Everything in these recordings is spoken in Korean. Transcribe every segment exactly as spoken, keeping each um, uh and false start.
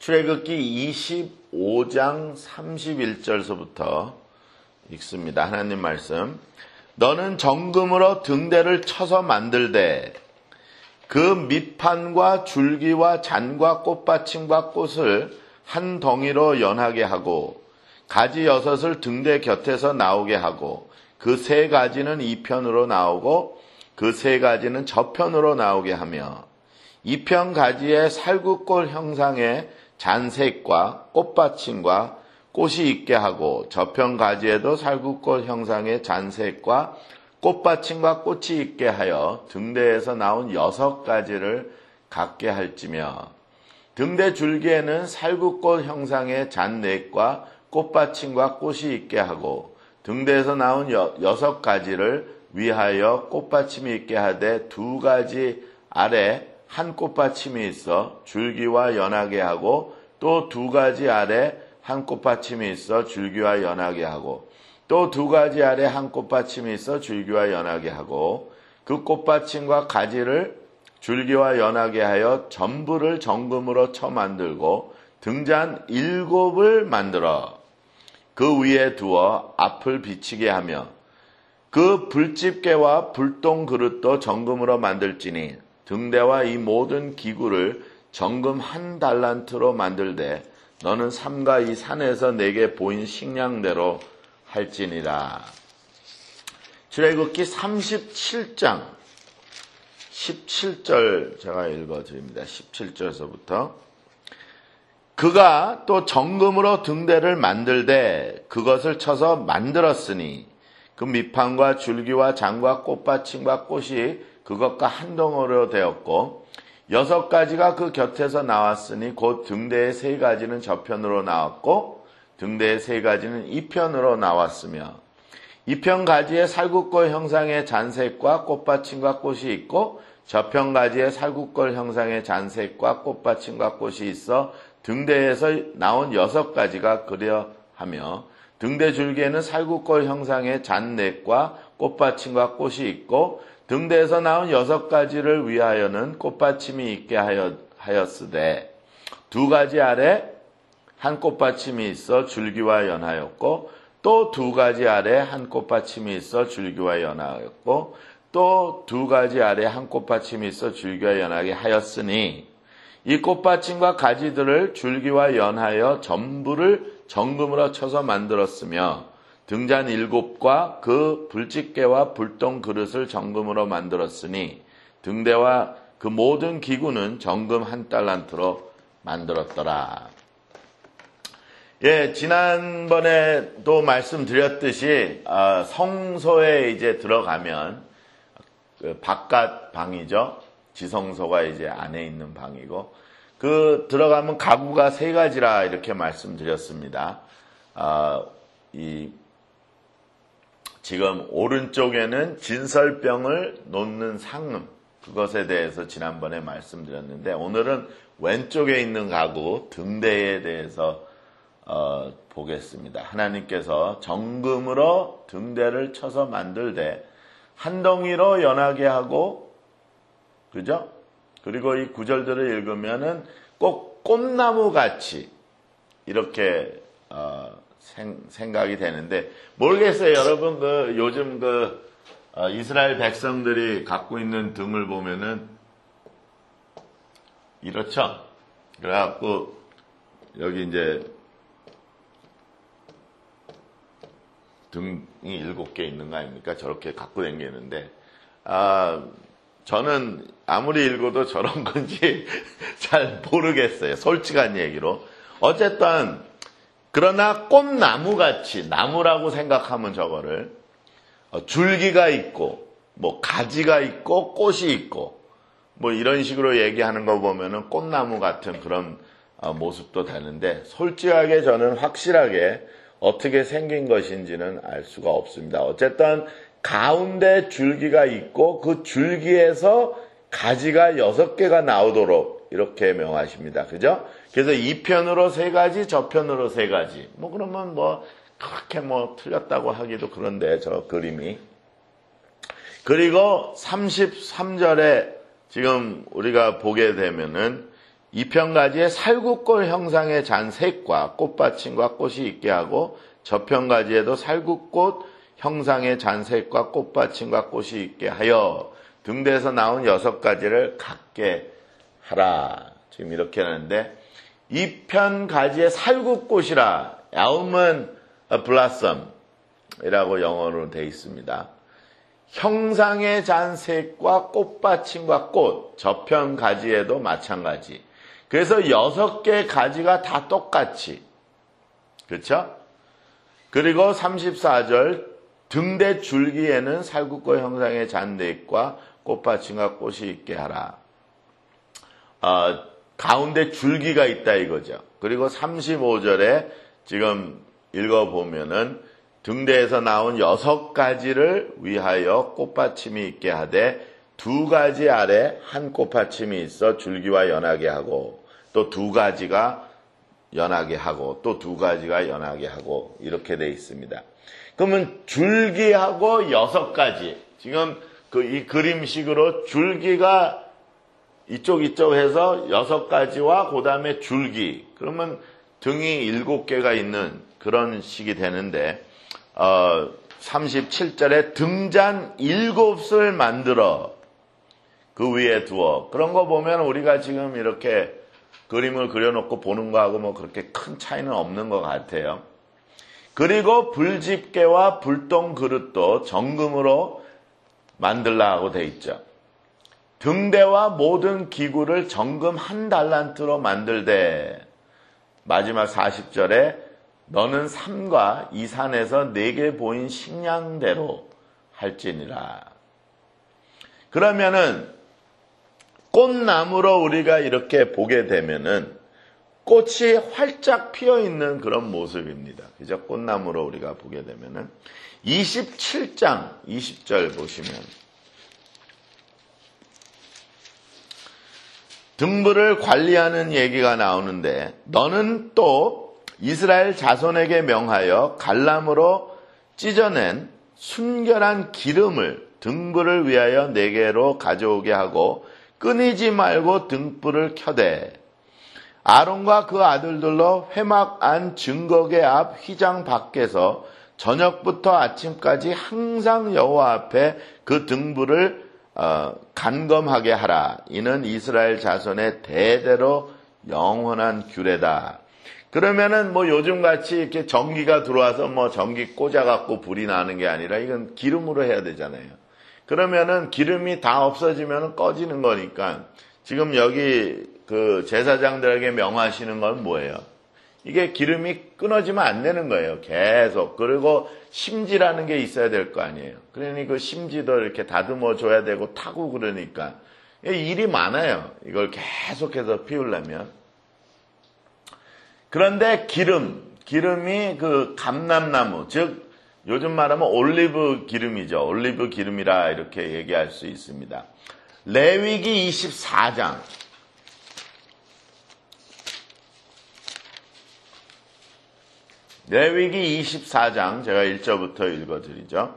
출애굽기 이십오 장 삼십일 절서부터 읽습니다. 하나님 말씀. 너는 정금으로 등대를 쳐서 만들되 그 밑판과 줄기와 잔과 꽃받침과 꽃을 한 덩이로 연하게 하고 가지 여섯을 등대 곁에서 나오게 하고 그 세 가지는 이 편으로 나오고 그 세 가지는 저편으로 나오게 하며 이 편 가지에 살구꽃 형상의 잔색과 꽃받침과 꽃이 있게 하고 저편 가지에도 살구꽃 형상의 잔색과 꽃받침과 꽃이 있게 하여 등대에서 나온 여섯 가지를 갖게 할지며 등대 줄기에는 살구꽃 형상의 잔넥과 꽃받침과 꽃이 있게 하고 등대에서 나온 여, 여섯 가지를 위하여 꽃받침이 있게 하되 두 가지 아래 한 꽃받침이 있어 줄기와 연하게 하고 또 두 가지 아래 한 꽃받침이 있어 줄기와 연하게 하고 또 두 가지 아래 한 꽃받침이 있어 줄기와 연하게 하고 그 꽃받침과 가지를 줄기와 연하게 하여 전부를 정금으로 쳐 만들고 등잔 일곱을 만들어 그 위에 두어 앞을 비치게 하며 그 불집게와 불똥 그릇도 정금으로 만들지니 등대와 이 모든 기구를 정금 한 달란트로 만들되 너는 삼가 이 산에서 내게 보인 식량대로 할지니라. 출애굽기 삼십칠 장 십칠 절 제가 읽어드립니다. 십칠 절서부터 그가 또 정금으로 등대를 만들되 그것을 쳐서 만들었으니 그 밑판과 줄기와 잔과 꽃받침과 꽃이 그것과 한 덩어리로 되었고 여섯 가지가 그 곁에서 나왔으니 곧 등대의 세 가지는 저편으로 나왔고 등대의 세 가지는 이 편으로 나왔으며 이 편 가지에 살구꽃 형상의 잔색과 꽃받침과 꽃이 있고 저편 가지에 살구꽃 형상의 잔색과 꽃받침과 꽃이 있어 등대에서 나온 여섯 가지가 그려하며 등대 줄기에는 살구꽃 형상의 잔넥과 꽃받침과 꽃이 있고 등대에서 나온 여섯 가지를 위하여는 꽃받침이 있게 하여, 하였으되 두 가지 아래 한 꽃받침이 있어 줄기와 연하였고 또 두 가지 아래 한 꽃받침이 있어 줄기와 연하였고 또 두 가지 아래 한 꽃받침이 있어 줄기와 연하게 하였으니 이 꽃받침과 가지들을 줄기와 연하여 전부를 정금으로 쳐서 만들었으며 등잔 일곱과 그 불집게와 불똥 그릇을 정금으로 만들었으니 등대와 그 모든 기구는 정금 한 달란트로 만들었더라. 예, 지난번에도 말씀드렸듯이 어, 성소에 이제 들어가면 그 바깥 방이죠. 지성소가 이제 안에 있는 방이고 그 들어가면 가구가 세 가지라 이렇게 말씀드렸습니다. 어, 이 지금 오른쪽에는 진설병을 놓는 상음, 그것에 대해서 지난번에 말씀드렸는데 오늘은 왼쪽에 있는 가구 등대에 대해서 어, 보겠습니다. 하나님께서 정금으로 등대를 쳐서 만들되 한 덩이로 연하게 하고, 그죠? 그리고 이 구절들을 읽으면은 꼭 꽃나무 같이 이렇게 어, 생, 생각이 되는데 모르겠어요. 여러분 그 요즘 그 어, 이스라엘 백성들이 갖고 있는 등을 보면은 이렇죠. 그래갖고 여기 이제 등이 일곱 개 있는 거 아닙니까? 저렇게 갖고 다니는데 아 저는 아무리 읽어도 저런 건지 잘 모르겠어요. 솔직한 얘기로. 어쨌든 그러나 꽃나무같이, 나무라고 생각하면 저거를 줄기가 있고 뭐 가지가 있고 꽃이 있고 뭐 이런 식으로 얘기하는 거 보면은 꽃나무 같은 그런 모습도 되는데 솔직하게 저는 확실하게 어떻게 생긴 것인지는 알 수가 없습니다. 어쨌든 가운데 줄기가 있고 그 줄기에서 가지가 여섯 개가 나오도록 이렇게 명하십니다. 그죠? 그래서 이 편으로 세 가지, 저 편으로 세 가지. 뭐 그러면 뭐 그렇게 뭐 틀렸다고 하기도 그런데 저 그림이. 그리고 삼십삼 절에 지금 우리가 보게 되면은 이편가지에 살구꽃 형상의 잔색과 꽃받침과 꽃이 있게 하고 저편가지에도 살구꽃 형상의 잔색과 꽃받침과 꽃이 있게 하여 등대에서 나온 여섯 가지를 갖게 하라. 지금 이렇게 하는데 이편가지에 살구꽃이라 야움은 블라썸이라고 영어로 되어 있습니다. 형상의 잔색과 꽃받침과 꽃, 저편 가지에도 마찬가지. 그래서 여섯 개 가지가 다 똑같이. 그렇죠? 그리고 삼십사 절 등대 줄기에는 살구꽃 형상의 잔색과 꽃받침과 꽃이 있게 하라. 어, 가운데 줄기가 있다 이거죠. 그리고 삼십오 절에 지금 읽어보면은 등대에서 나온 여섯 가지를 위하여 꽃받침이 있게 하되 두 가지 아래 한 꽃받침이 있어 줄기와 연하게 하고 또 두 가지가 연하게 하고 또 두 가지가 연하게 하고 이렇게 돼 있습니다. 그러면 줄기하고 여섯 가지 지금 그 이 그림식으로 줄기가 이쪽 이쪽 해서 여섯 가지와 그 다음에 줄기 그러면 등이 일곱 개가 있는 그런 식이 되는데 어, 삼십칠 절에 등잔 일곱을 만들어 그 위에 두어. 그런 거 보면 우리가 지금 이렇게 그림을 그려놓고 보는 거하고 뭐 그렇게 큰 차이는 없는 것 같아요. 그리고 불집게와 불똥 그릇도 정금으로 만들라 하고 돼 있죠. 등대와 모든 기구를 정금 한 달란트로 만들되 마지막 사십 절에 너는 삼과 이 산에서 내게 보인 식량대로 할지니라. 그러면은 꽃나무로 우리가 이렇게 보게 되면은 꽃이 활짝 피어 있는 그런 모습입니다. 그죠? 꽃나무로 우리가 보게 되면은 이십칠 장 이십 절 보시면 등불을 관리하는 얘기가 나오는데 너는 또 이스라엘 자손에게 명하여 갈람으로 찢어낸 순결한 기름을 등불을 위하여 내게로 가져오게 하고 끊이지 말고 등불을 켜되 아론과 그 아들들로 회막 안 증거계 앞 휘장 밖에서 저녁부터 아침까지 항상 여호와 앞에 그 등불을 어, 간검하게 하라. 이는 이스라엘 자손의 대대로 영원한 규례다. 그러면은 뭐 요즘같이 이렇게 전기가 들어와서 뭐 전기 꽂아갖고 불이 나는 게 아니라 이건 기름으로 해야 되잖아요. 그러면은 기름이 다 없어지면 꺼지는 거니까 지금 여기 그 제사장들에게 명하시는 건 뭐예요? 이게 기름이 끊어지면 안 되는 거예요. 계속. 그리고 심지라는 게 있어야 될 거 아니에요. 그러니 그 심지도 이렇게 다듬어 줘야 되고 타고 그러니까 일이 많아요. 이걸 계속해서 피우려면. 그런데 기름, 기름이 그 감람나무, 즉 요즘 말하면 올리브 기름이죠. 올리브 기름이라 이렇게 얘기할 수 있습니다. 레위기 이십사 장. 레위기 이십사 장 제가 일 절부터 읽어드리죠.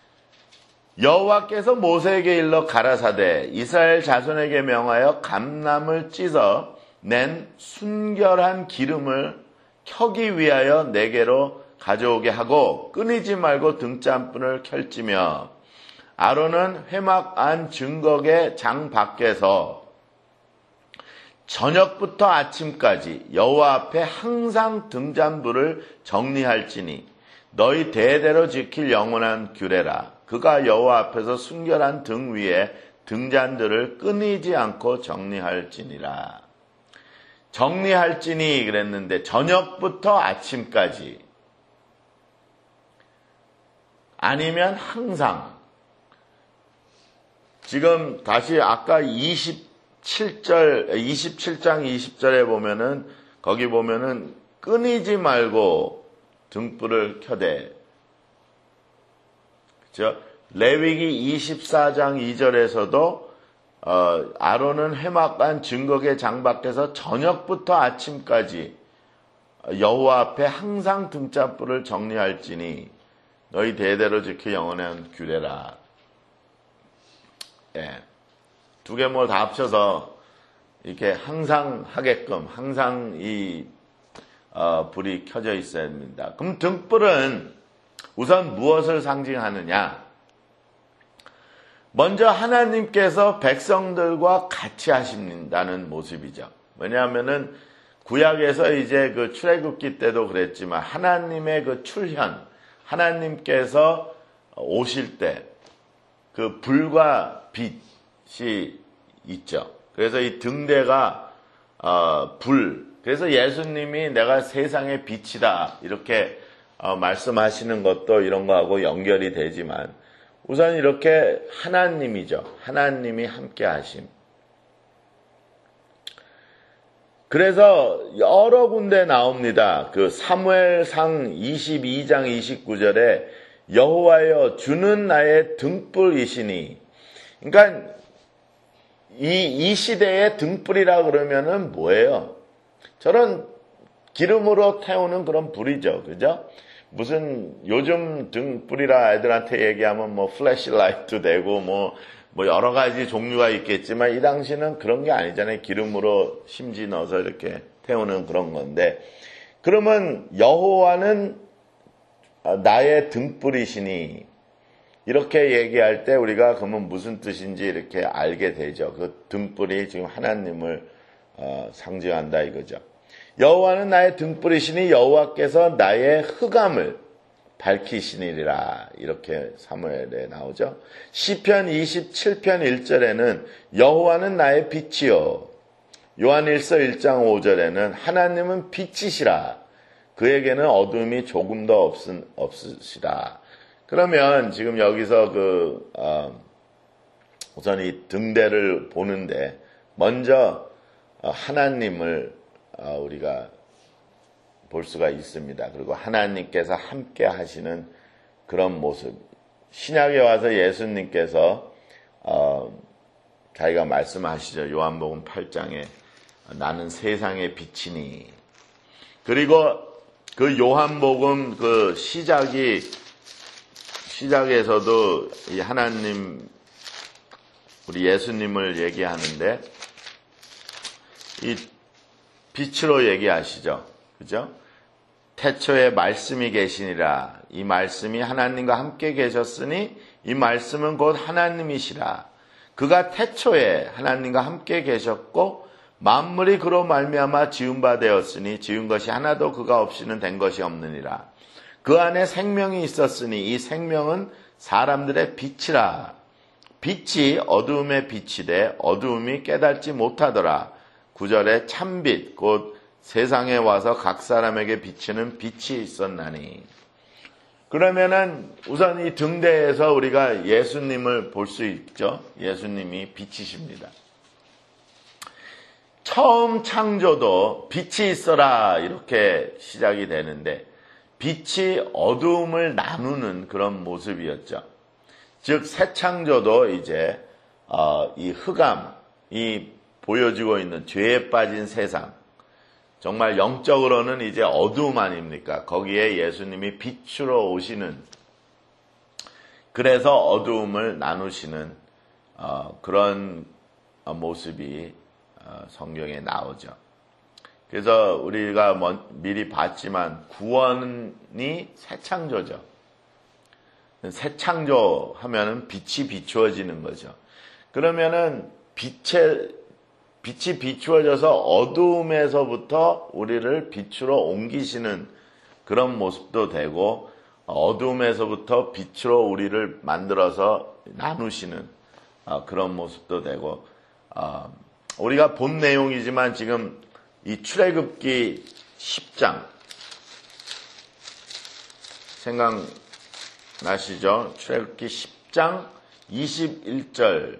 여호와께서 모세에게 일러 가라사대 이스라엘 자손에게 명하여 감람을 찢어 낸 순결한 기름을 켜기 위하여 내게로 가져오게 하고 끊이지 말고 등잔불을 켤지며 아론은 회막 안 증거계 장 밖에서 저녁부터 아침까지 여호와 앞에 항상 등잔불을 정리할지니 너희 대대로 지킬 영원한 규례라. 그가 여호와 앞에서 순결한 등 위에 등잔들을 끊이지 않고 정리할지니라. 정리할지니 그랬는데 저녁부터 아침까지 아니면 항상. 지금 다시 아까 이십칠 절, 이십칠 장 이십 절에 보면은 거기 보면은 끊이지 말고 등불을 켜되. 그렇죠? 레위기 이십사 장 이 절에서도 어, 아론은 회막안 증거계 장 밖에서 저녁부터 아침까지 여호와 앞에 항상 등잔불을 정리할지니 너희 대대로 지켜 영원한 규례라. 예. 두 개 뭐 다 합쳐서 이렇게 항상 하게끔 항상 이 어, 불이 켜져 있어야 됩니다. 그럼 등불은 우선 무엇을 상징하느냐? 먼저 하나님께서 백성들과 같이 하신다는 모습이죠. 왜냐하면은 구약에서 이제 그 출애굽기 때도 그랬지만 하나님의 그 출현, 하나님께서 오실 때 그 불과 빛이 있죠. 그래서 이 등대가 어, 불. 그래서 예수님이 내가 세상의 빛이다 이렇게 어, 말씀하시는 것도 이런 거하고 연결이 되지만 우선 이렇게 하나님이죠. 하나님이 함께 하심. 그래서 여러 군데 나옵니다. 그 사무엘상 이십이 장 이십구 절에 여호와여 주는 나의 등불이시니. 그러니까 이, 이 시대의 등불이라 그러면은 뭐예요? 저런 기름으로 태우는 그런 불이죠. 그죠? 무슨 요즘 등불이라 애들한테 얘기하면 뭐 플래시라이트 되고 뭐, 뭐 여러 가지 종류가 있겠지만 이 당시는 그런 게 아니잖아요. 기름으로 심지 넣어서 이렇게 태우는 그런 건데. 그러면 여호와는 나의 등불이시니 이렇게 얘기할 때 우리가 그러면 무슨 뜻인지 이렇게 알게 되죠. 그 등불이 지금 하나님을 어, 상징한다 이거죠. 여호와는 나의 등불이시니 여호와께서 나의 흑암을 밝히시니라 이렇게 사무엘에 나오죠. 시편 이십칠 편 일 절에는 여호와는 나의 빛이요. 요한일서 일 장 오 절에는 하나님은 빛이시라. 그에게는 어둠이 조금 더 없으, 없으시다. 그러면 지금 여기서 그 어, 우선 이 등대를 보는데 먼저 어, 하나님을 어, 우리가 볼 수가 있습니다. 그리고 하나님께서 함께 하시는 그런 모습. 신약에 와서 예수님께서 어, 자기가 말씀하시죠. 요한복음 팔 장에 나는 세상의 빛이니. 그리고 그 요한복음 그 시작이 시작에서도 이 하나님 우리 예수님을 얘기하는데 이 빛으로 얘기하시죠. 그죠? 태초에 말씀이 계시니라. 이 말씀이 하나님과 함께 계셨으니 이 말씀은 곧 하나님이시라. 그가 태초에 하나님과 함께 계셨고 만물이 그로 말미암아 지은 바 되었으니 지은 것이 하나도 그가 없이는 된 것이 없느니라. 그 안에 생명이 있었으니 이 생명은 사람들의 빛이라. 빛이 어두움의 빛이되 어두움이 깨닫지 못하더라. 구 절에 참빛 곧 세상에 와서 각 사람에게 비치는 빛이 있었나니. 그러면은 우선 이 등대에서 우리가 예수님을 볼 수 있죠. 예수님이 빛이십니다. 처음 창조도 빛이 있어라 이렇게 시작이 되는데 빛이 어두움을 나누는 그런 모습이었죠. 즉 새 창조도 이제 어, 이 흑암이 보여지고 있는 죄에 빠진 세상, 정말 영적으로는 이제 어두움 아닙니까? 거기에 예수님이 빛으로 오시는, 그래서 어두움을 나누시는 어, 그런 모습이 어, 성경에 나오죠. 그래서 우리가 먼, 미리 봤지만 구원이 새 창조죠. 새 창조 하면은 빛이 비추어지는 거죠. 그러면은 빛에 빛이 비추어져서 어두움에서부터 우리를 빛으로 옮기시는 그런 모습도 되고, 어두움에서부터 빛으로 우리를 만들어서 나누시는 그런 모습도 되고, 우리가 본 내용이지만 지금 이 출애굽기 십 장 생각나시죠? 출애굽기 십 장 이십일 절.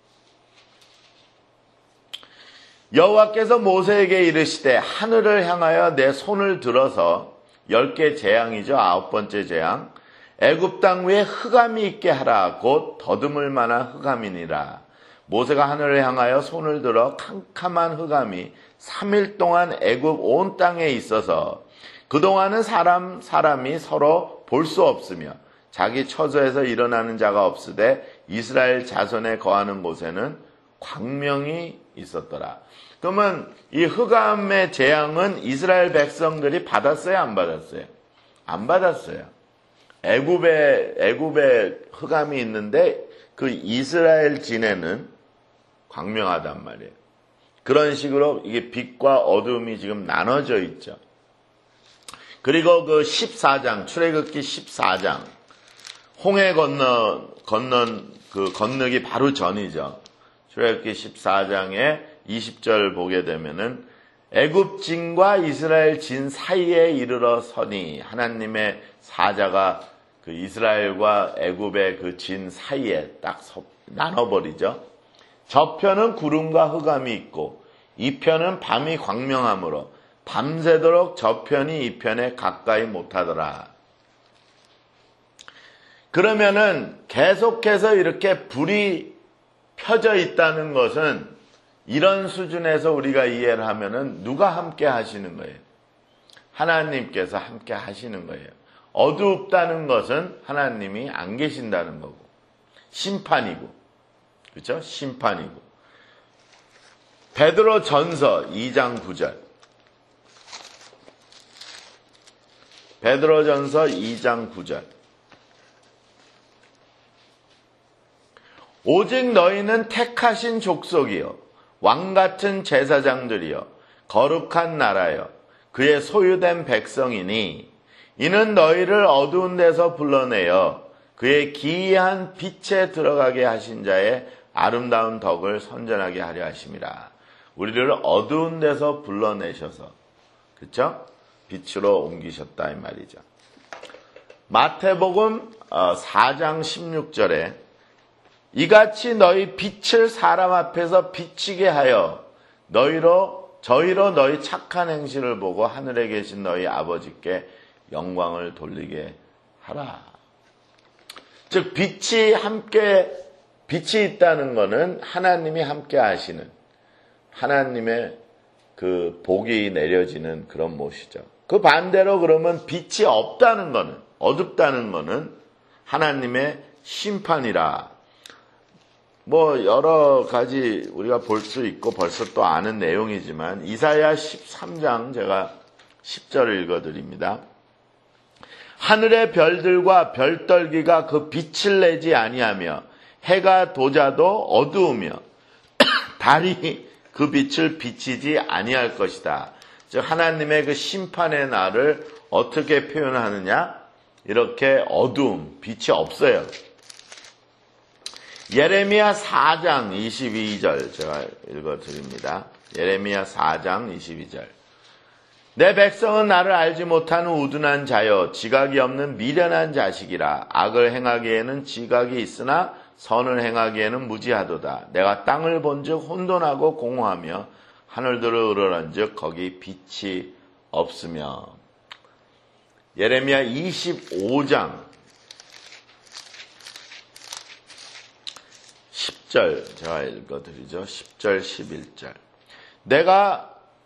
여호와께서 모세에게 이르시되 하늘을 향하여 내 손을 들어서 열 개 재앙이죠. 아홉 번째 재앙. 애굽 땅 위에 흑암이 있게 하라. 곧 더듬을 만한 흑암이니라. 모세가 하늘을 향하여 손을 들어 캄캄한 흑암이 삼 일 동안 애굽 온 땅에 있어서 그동안은 사람 사람이 서로 볼 수 없으며 자기 처소에서 일어나는 자가 없으되 이스라엘 자손에 거하는 곳에는 광명이 있었더라. 그러면 이 흑암의 재앙은 이스라엘 백성들이 받았어요, 안 받았어요? 안 받았어요. 애굽에 애굽에 흑암이 있는데 그 이스라엘 진에는 광명하단 말이에요. 그런 식으로 이게 빛과 어둠이 지금 나눠져 있죠. 그리고 그 십사 장, 출애굽기 십사 장, 홍해 건너, 건넌, 그 건너기 바로 전이죠. 출애굽기 십사 장에 이십 절 보게 되면은 애굽 진과 이스라엘 진 사이에 이르러 서니, 하나님의 사자가 그 이스라엘과 애굽의 그 진 사이에 딱 나눠버리죠. 저편은 구름과 흑암이 있고 이 편은 밤이 광명함으로 밤새도록 저편이 이 편에 가까이 못하더라. 그러면은 계속해서 이렇게 불이 펴져 있다는 것은 이런 수준에서 우리가 이해를 하면은 누가 함께 하시는 거예요? 하나님께서 함께 하시는 거예요. 어둡다는 것은 하나님이 안 계신다는 거고, 심판이고, 그렇죠? 심판이고. 베드로 전서 이 장 구 절. 베드로 전서 이 장 구 절. 오직 너희는 택하신 족속이요, 왕같은 제사장들이요, 거룩한 나라요, 그의 소유된 백성이니 이는 너희를 어두운 데서 불러내어 그의 기이한 빛에 들어가게 하신 자의 아름다운 덕을 선전하게 하려 하심이라. 우리를 어두운 데서 불러내셔서, 그렇죠? 빛으로 옮기셨다 이 말이죠. 마태복음 사 장 십육 절에 이같이 너희 빛을 사람 앞에서 비치게 하여 너희로 저희로 너희 착한 행실을 보고 하늘에 계신 너희 아버지께 영광을 돌리게 하라. 즉 빛이 함께 빛이 있다는 것은 하나님이 함께 하시는, 하나님의 그 복이 내려지는 그런 모시죠. 그 반대로 그러면 빛이 없다는 것은, 어둡다는 것은 하나님의 심판이라. 뭐 여러 가지 우리가 볼 수 있고 벌써 또 아는 내용이지만 이사야 십삼 장 제가 십 절을 읽어드립니다. 하늘의 별들과 별떨기가 그 빛을 내지 아니하며 해가 도자도 어두우며 달이 그 빛을 비치지 아니할 것이다. 즉 하나님의 그 심판의 날을 어떻게 표현하느냐? 이렇게 어두움, 빛이 없어요. 예레미야 사 장 이십이 절 제가 읽어드립니다. 예레미야 사 장 이십이 절. 내 백성은 나를 알지 못하는 우둔한 자여 지각이 없는 미련한 자식이라. 악을 행하기에는 지각이 있으나 선을 행하기에는 무지하도다. 내가 땅을 본즉 혼돈하고 공허하며 하늘들을 으르는즉 거기 빛이 없으며. 예레미야 이십오 장 십 절 제가 읽어드리죠. 십 절 십일 절. 내가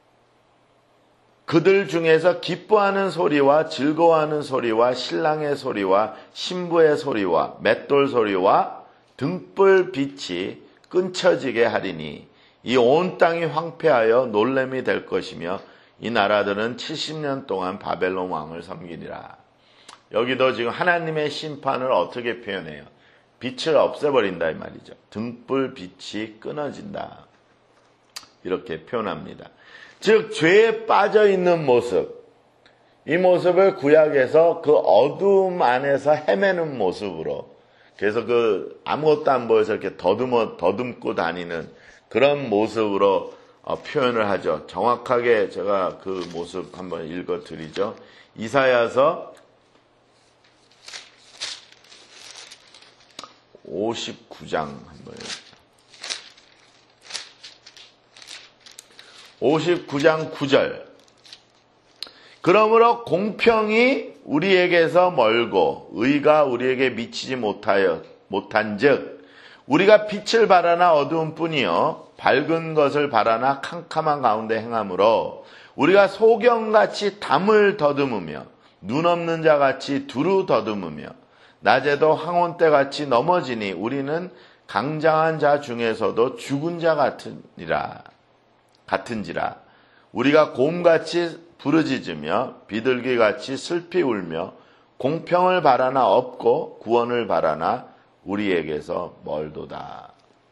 그들 중에서 기뻐하는 소리와 즐거워하는 소리와 신랑의 소리와 신부의 소리와 맷돌 소리와 등불 빛이 끊쳐지게 하리니 이 온 땅이 황폐하여 놀램이 될 것이며 이 나라들은 칠십 년 동안 바벨론 왕을 섬기리라. 여기도 지금 하나님의 심판을 어떻게 표현해요? 빛을 없애버린다 이 말이죠. 등불 빛이 끊어진다. 이렇게 표현합니다. 즉 죄에 빠져 있는 모습, 이 모습을 구약에서 그 어두움 안에서 헤매는 모습으로, 그래서 그 아무것도 안 보여서 이렇게 더듬어 더듬고 다니는 그런 모습으로 어, 표현을 하죠. 정확하게 제가 그 모습 한번 읽어드리죠. 이사야서 오십구 장 한번 오십구 장 구 절. 그러므로 공평이 우리에게서 멀고 의가 우리에게 미치지 못하여 못한즉 우리가 빛을 바라나 어두운 뿐이요 밝은 것을 바라나 캄캄한 가운데 행함으로 우리가 소경같이 담을 더듬으며 눈 없는 자같이 두루 더듬으며 낮에도 황혼때같이 넘어지니 우리는 강장한 자 중에서도 죽은 자 같으니라. 같은지라 우리가 곰같이 부르짖으며 비둘기같이 슬피 울며 공평을 바라나 없고 구원을 바라나 우리에게서 멀도다.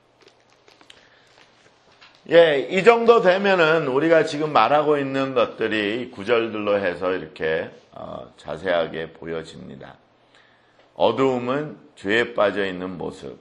예, 이 정도 되면은 우리가 지금 말하고 있는 것들이 구절들로 해서 이렇게 어, 자세하게 보여집니다. 어두움은 죄에 빠져 있는 모습.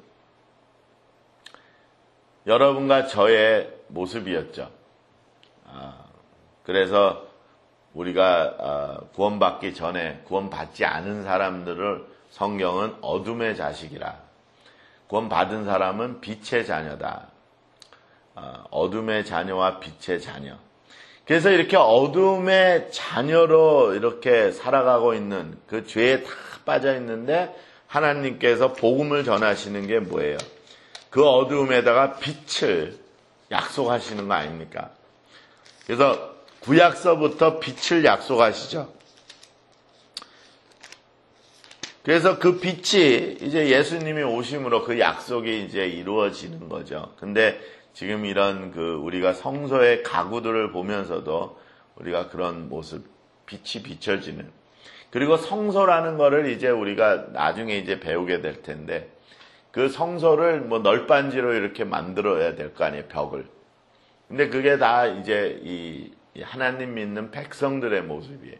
여러분과 저의 모습이었죠. 아, 그래서 우리가 아, 구원받기 전에 구원받지 않은 사람들을 성경은 어둠의 자식이라. 구원받은 사람은 빛의 자녀다. 아, 어둠의 자녀와 빛의 자녀. 그래서 이렇게 어둠의 자녀로 이렇게 살아가고 있는 그 죄에 다 빠져 있는데 하나님께서 복음을 전하시는 게 뭐예요? 그 어두움에다가 빛을 약속하시는 거 아닙니까? 그래서 구약서부터 빛을 약속하시죠. 그래서 그 빛이 이제 예수님이 오심으로 그 약속이 이제 이루어지는 거죠. 근데 지금 이런 그 우리가 성소의 가구들을 보면서도 우리가 그런 모습, 빛이 비춰지는. 그리고 성소라는 거를 이제 우리가 나중에 이제 배우게 될 텐데 그 성소를 뭐 널빤지로 이렇게 만들어야 될 거 아니에요, 벽을. 근데 그게 다 이제 이 하나님 믿는 백성들의 모습이에요.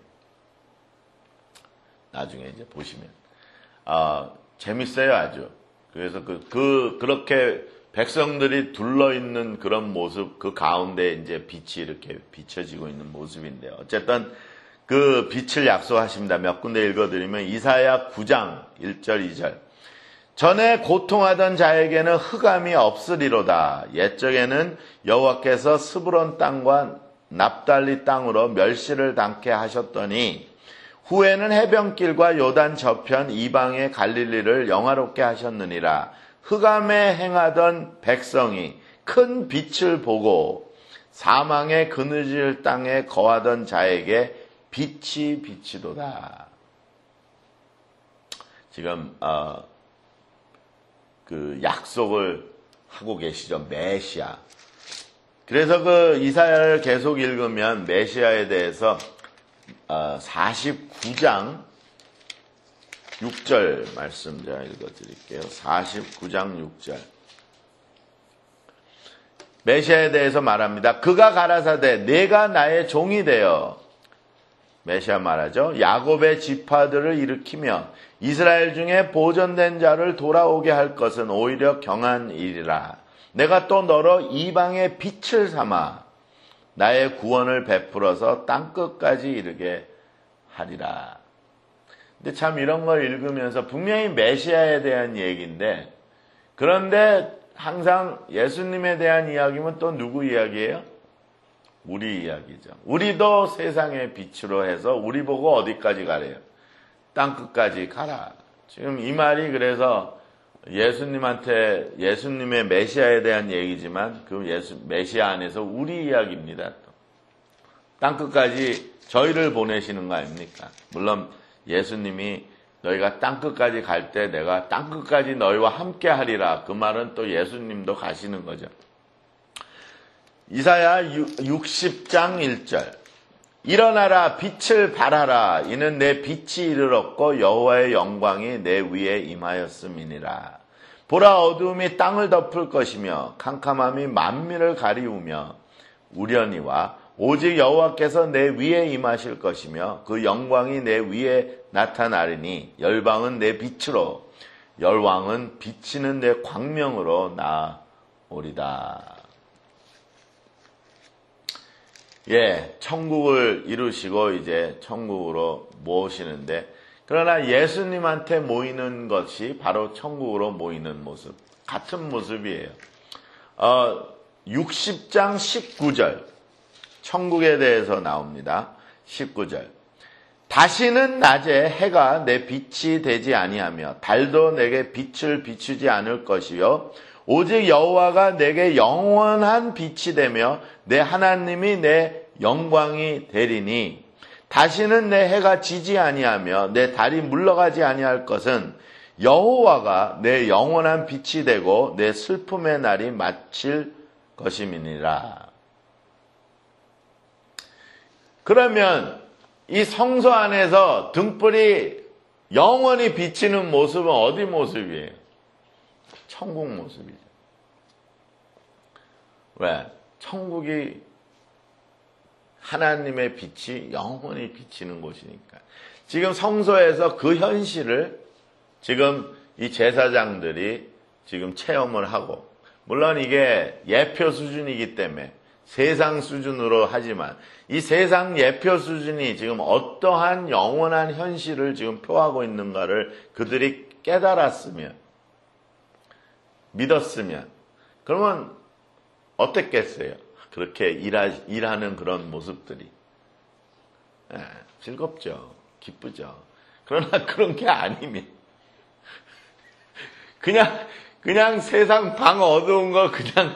나중에 이제 보시면. 아, 재밌어요, 아주. 그래서 그, 그, 그렇게 백성들이 둘러있는 그런 모습, 그 가운데 이제 빛이 이렇게 비춰지고 있는 모습인데요. 어쨌든 그 빛을 약속하십니다. 몇 군데 읽어드리면 이사야 구 장 일 절 이 절. 전에 고통하던 자에게는 흑암이 없으리로다. 옛적에는 여호와께서 스브론 땅과 납달리 땅으로 멸시를 당케 하셨더니 후에는 해변길과 요단 저편 이방의 갈릴리를 영화롭게 하셨느니라. 흑암에 행하던 백성이 큰 빛을 보고 사망의 그늘질 땅에 거하던 자에게 빛이 비치도다. 지금 어, 그 약속을 하고 계시죠. 메시아. 그래서 그 이사야를 계속 읽으면 메시아에 대해서 어, 사십구 장 육 절 말씀 제가 읽어드릴게요. 사십구 장 육 절. 메시아에 대해서 말합니다. 그가 가라사대 내가 나의 종이 되어 메시아 말하죠. 야곱의 지파들을 일으키며 이스라엘 중에 보존된 자를 돌아오게 할 것은 오히려 경한 일이라. 내가 또 너로 이방의 빛을 삼아 나의 구원을 베풀어서 땅끝까지 이르게 하리라. 근데 참 이런 걸 읽으면서 분명히 메시아에 대한 얘기인데 그런데 항상 예수님에 대한 이야기면 또 누구 이야기예요? 우리 이야기죠. 우리도 세상의 빛으로 해서 우리 보고 어디까지 가래요? 땅끝까지 가라. 지금 이 말이 그래서 예수님한테 예수님의 메시아에 대한 얘기지만 그 예수 메시아 안에서 우리 이야기입니다. 또. 땅끝까지 저희를 보내시는 거 아닙니까? 물론 예수님이 너희가 땅끝까지 갈 때 내가 땅끝까지 너희와 함께 하리라. 그 말은 또 예수님도 가시는 거죠. 이사야 육십 장 일 절. 일어나라 빛을 발하라. 이는 내 빛이 이르렀고 여호와의 영광이 내 위에 임하였음이니라. 보라 어두움이 땅을 덮을 것이며 캄캄함이 만민을 가리우며 우려니와 오직 여호와께서 내 위에 임하실 것이며 그 영광이 내 위에 나타나리니 열방은 내 빛으로 열왕은 비치는 내 광명으로 나오리다. 예, 천국을 이루시고 이제 천국으로 모으시는데 그러나 예수님한테 모이는 것이 바로 천국으로 모이는 모습, 같은 모습이에요. 어, 육십 장 십구 절, 천국에 대해서 나옵니다. 십구 절. 다시는 낮에 해가 내 빛이 되지 아니하며 달도 내게 빛을 비추지 않을 것이요 오직 여호와가 내게 영원한 빛이 되며 내 하나님이 내 영광이 되리니 다시는 내 해가 지지 아니하며 내 달이 물러가지 아니할 것은 여호와가 내 영원한 빛이 되고 내 슬픔의 날이 마칠 것임이니라. 그러면 이 성소 안에서 등불이 영원히 비치는 모습은 어디 모습이에요? 천국 모습이죠. 왜? 천국이 하나님의 빛이 영원히 비치는 곳이니까. 지금 성소에서 그 현실을 지금 이 제사장들이 지금 체험을 하고, 물론 이게 예표 수준이기 때문에 세상 수준으로 하지만 이 세상 예표 수준이 지금 어떠한 영원한 현실을 지금 표하고 있는가를 그들이 깨달았으면, 믿었으면, 그러면 어땠겠어요? 그렇게 일하, 일하는 그런 모습들이. 예, 즐겁죠. 기쁘죠. 그러나 그런 게 아니면 그냥 그냥 세상 방 어두운 거 그냥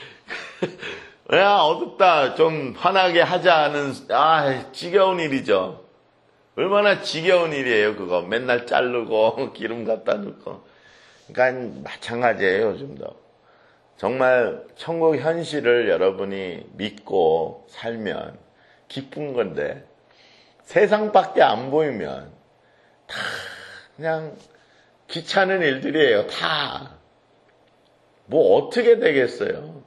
야 어둡다 좀 환하게 하자는 아 지겨운 일이죠. 얼마나 지겨운 일이에요 그거. 맨날 자르고 기름 갖다 넣고. 그러니까 마찬가지예요 요즘도. 정말 천국 현실을 여러분이 믿고 살면 기쁜 건데 세상밖에 안 보이면 다 그냥 귀찮은 일들이에요. 다. 뭐 어떻게 되겠어요?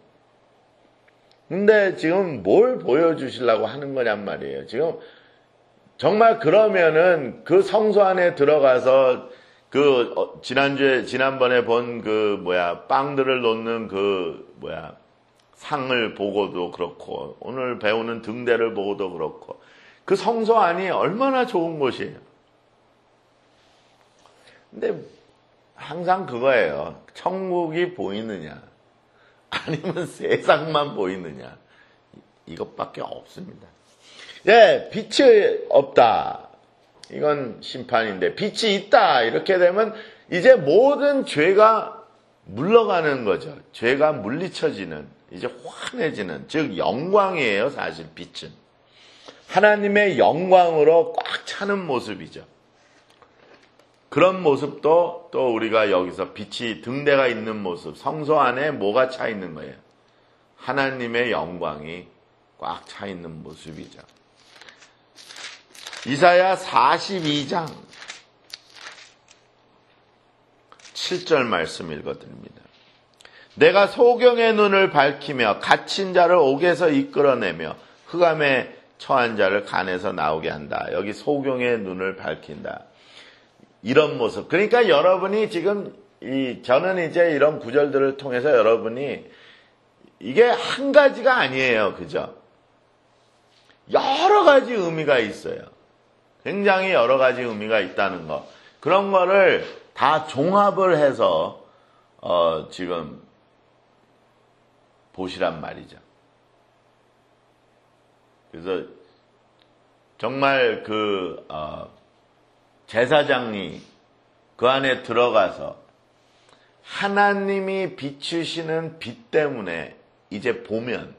근데 지금 뭘 보여주시려고 하는 거냔 말이에요. 지금 정말 그러면은 그 성소 안에 들어가서 그 어, 지난주에 지난번에 본 그 뭐야 빵들을 놓는 그 뭐야 상을 보고도 그렇고 오늘 배우는 등대를 보고도 그렇고 그 성소 안이 얼마나 좋은 곳이에요. 근데 항상 그거예요. 천국이 보이느냐 아니면 세상만 보이느냐 이것밖에 없습니다. 예, 빛이 없다. 이건 심판인데 빛이 있다 이렇게 되면 이제 모든 죄가 물러가는 거죠. 죄가 물리쳐지는 이제 환해지는 즉 영광이에요. 사실 빛은 하나님의 영광으로 꽉 차는 모습이죠. 그런 모습도 또 우리가 여기서 빛이 등대가 있는 모습 성소 안에 뭐가 차 있는 거예요? 하나님의 영광이 꽉 차 있는 모습이죠. 이사야 사십이 장 칠 절 말씀 읽어드립니다. 내가 소경의 눈을 밝히며 갇힌 자를 옥에서 이끌어내며 흑암에 처한 자를 간에서 나오게 한다. 여기 소경의 눈을 밝힌다. 이런 모습. 그러니까 여러분이 지금 이 저는 이제 이런 구절들을 통해서 여러분이 이게 한 가지가 아니에요. 그죠? 여러 가지 의미가 있어요. 굉장히 여러 가지 의미가 있다는 거. 그런 거를 다 종합을 해서 어, 지금 보시란 말이죠. 그래서 정말 그 어, 제사장이 그 안에 들어가서 하나님이 비추시는 빛 때문에 이제 보면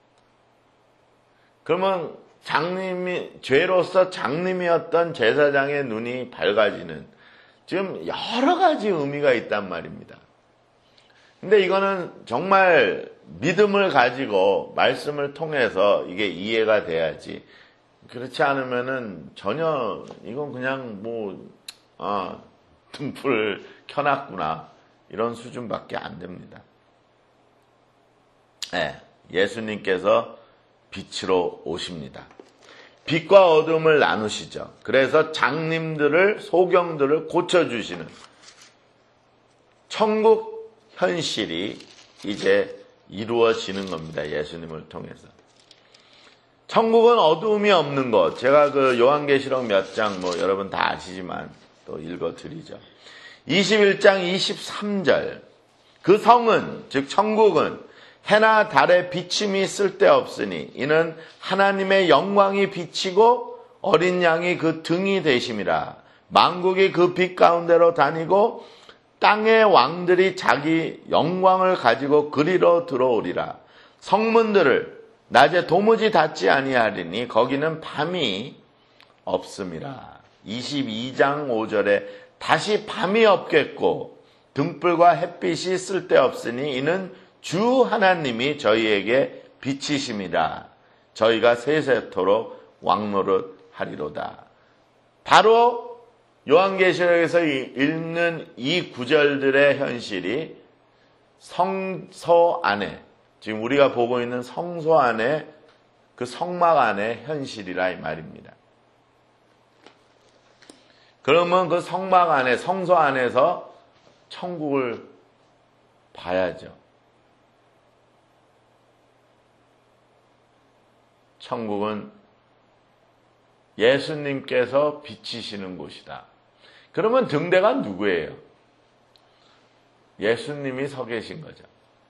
그러면 장님이 죄로서 장님이었던 제사장의 눈이 밝아지는 지금 여러 가지 의미가 있단 말입니다. 근데 이거는 정말 믿음을 가지고 말씀을 통해서 이게 이해가 돼야지. 그렇지 않으면은 전혀 이건 그냥 뭐 아, 등불 켜놨구나 이런 수준밖에 안 됩니다. 네, 예수님께서 빛으로 오십니다. 빛과 어둠을 나누시죠. 그래서 장님들을 소경들을 고쳐주시는 천국 현실이 이제 이루어지는 겁니다. 예수님을 통해서. 천국은 어두움이 없는 것. 제가 그 요한계시록 몇 장 뭐 여러분 다 아시지만 또 읽어드리죠. 이십일 장 이십삼 절. 그 성은 즉 천국은 해나 달의 비침이 쓸데없으니 이는 하나님의 영광이 비치고 어린 양이 그 등이 되심이라. 만국이 그 빛 가운데로 다니고 땅의 왕들이 자기 영광을 가지고 그리로 들어오리라. 성문들을 낮에 도무지 닫지 아니하리니 거기는 밤이 없음이라. 이십이 장 오 절에 다시 밤이 없겠고 등불과 햇빛이 쓸데없으니 이는 주 하나님이 저희에게 빛이심이라. 저희가 세세토록 왕노릇 하리로다. 바로 요한계시록에서 읽는 이 구절들의 현실이 성소 안에, 지금 우리가 보고 있는 성소 안에, 그 성막 안의 현실이라 이 말입니다. 그러면 그 성막 안에, 성소 안에서 천국을 봐야죠. 천국은 예수님께서 비치시는 곳이다. 그러면 등대가 누구예요? 예수님이 서 계신 거죠.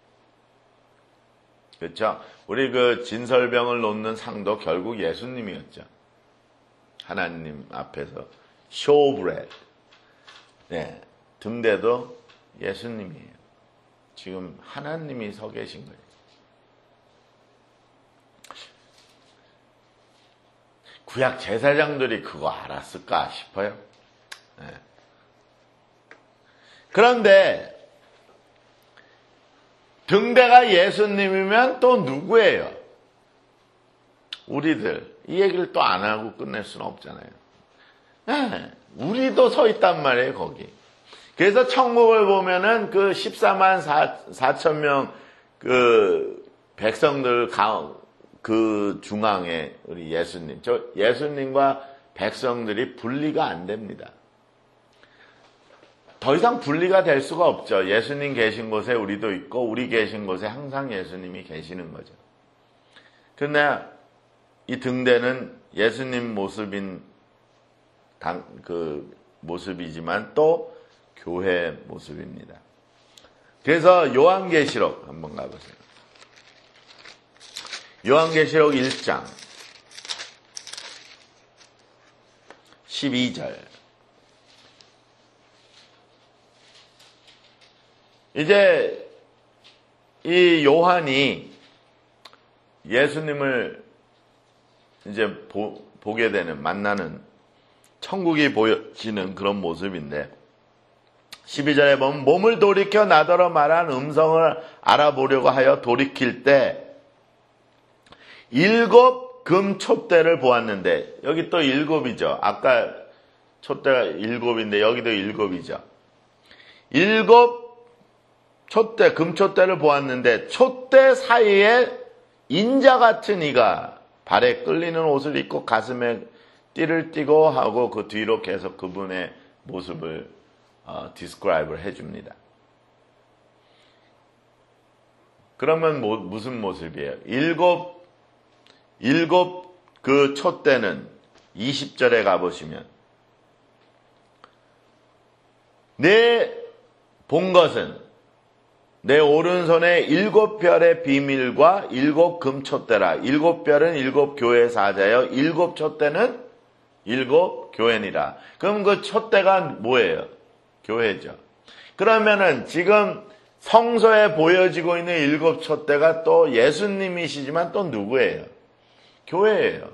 그렇죠? 우리 그 진설병을 놓는 상도 결국 예수님이었죠. 하나님 앞에서 쇼브레드. 네, 등대도 예수님이에요. 지금 하나님이 서 계신 거예요. 구약 제사장들이 그거 알았을까 싶어요. 네. 그런데 등대가 예수님이면 또 누구예요? 우리들. 이 얘기를 또 안 하고 끝낼 수는 없잖아요. 네. 우리도 서 있단 말이에요, 거기. 그래서 천국을 보면은 그 십사만 사천 명 그 백성들 가운데 그 중앙에 우리 예수님, 저 예수님과 백성들이 분리가 안 됩니다. 더 이상 분리가 될 수가 없죠. 예수님 계신 곳에 우리도 있고 우리 계신 곳에 항상 예수님이 계시는 거죠. 그러나 이 등대는 예수님 모습인 당, 그 모습이지만 또 교회 모습입니다. 그래서 요한계시록 한번 가보세요. 요한계시록 일 장 십이 절. 이제 이 요한이 예수님을 이제 보, 보게 되는, 만나는, 천국이 보여지는 그런 모습인데, 십이 절에 보면 몸을 돌이켜 나더러 말한 음성을 알아보려고 하여 돌이킬 때 일곱 금 촛대를 보았는데, 여기 또 일곱이죠. 아까 촛대가 일곱인데 여기도 일곱이죠. 일곱 촛대, 금 촛대를 보았는데 촛대 사이에 인자 같은 이가 발에 끌리는 옷을 입고 가슴에 띠를 띠고 하고 그 뒤로 계속 그분의 모습을 어, 디스크라이브를 해줍니다. 그러면 뭐, 무슨 모습이에요? 일곱 일곱 그 촛대는 이십 절에 가보시면 내 본 것은 내 오른손에 일곱 별의 비밀과 일곱 금촛대라. 일곱 별은 일곱 교회 사자여 일곱 촛대는 일곱 교회니라. 그럼 그 촛대가 뭐예요? 교회죠. 그러면은 지금 성소에 보여지고 있는 일곱 촛대가 또 예수님이시지만 또 누구예요? 교회예요.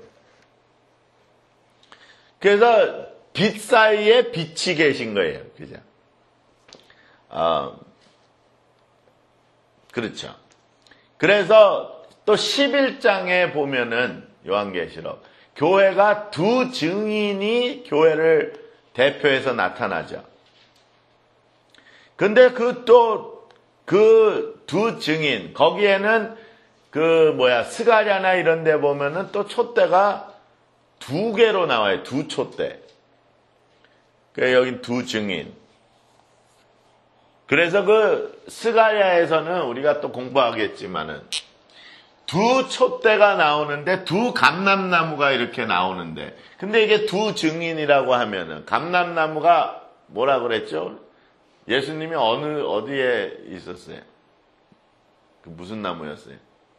그래서 빛 사이에 빛이 계신 거예요. 그죠? 어, 그렇죠. 그래서 또 십일 장에 보면은 요한계시록 교회가 두 증인이 교회를 대표해서 나타나죠. 근데 그 또 그 두 증인 거기에는 그 뭐야 스가랴나 이런 데 보면은 또 촛대가 두 개로 나와요. 두 촛대. 그 여기 두 증인. 그래서 그 스가랴에서는 우리가 또 공부하겠지만은 두 촛대가 나오는데 두 감람나무가 이렇게 나오는데 근데 이게 두 증인이라고 하면은 감람나무가 뭐라 그랬죠? 예수님이 어느 어디에 있었어요? 그 무슨 나무였어요?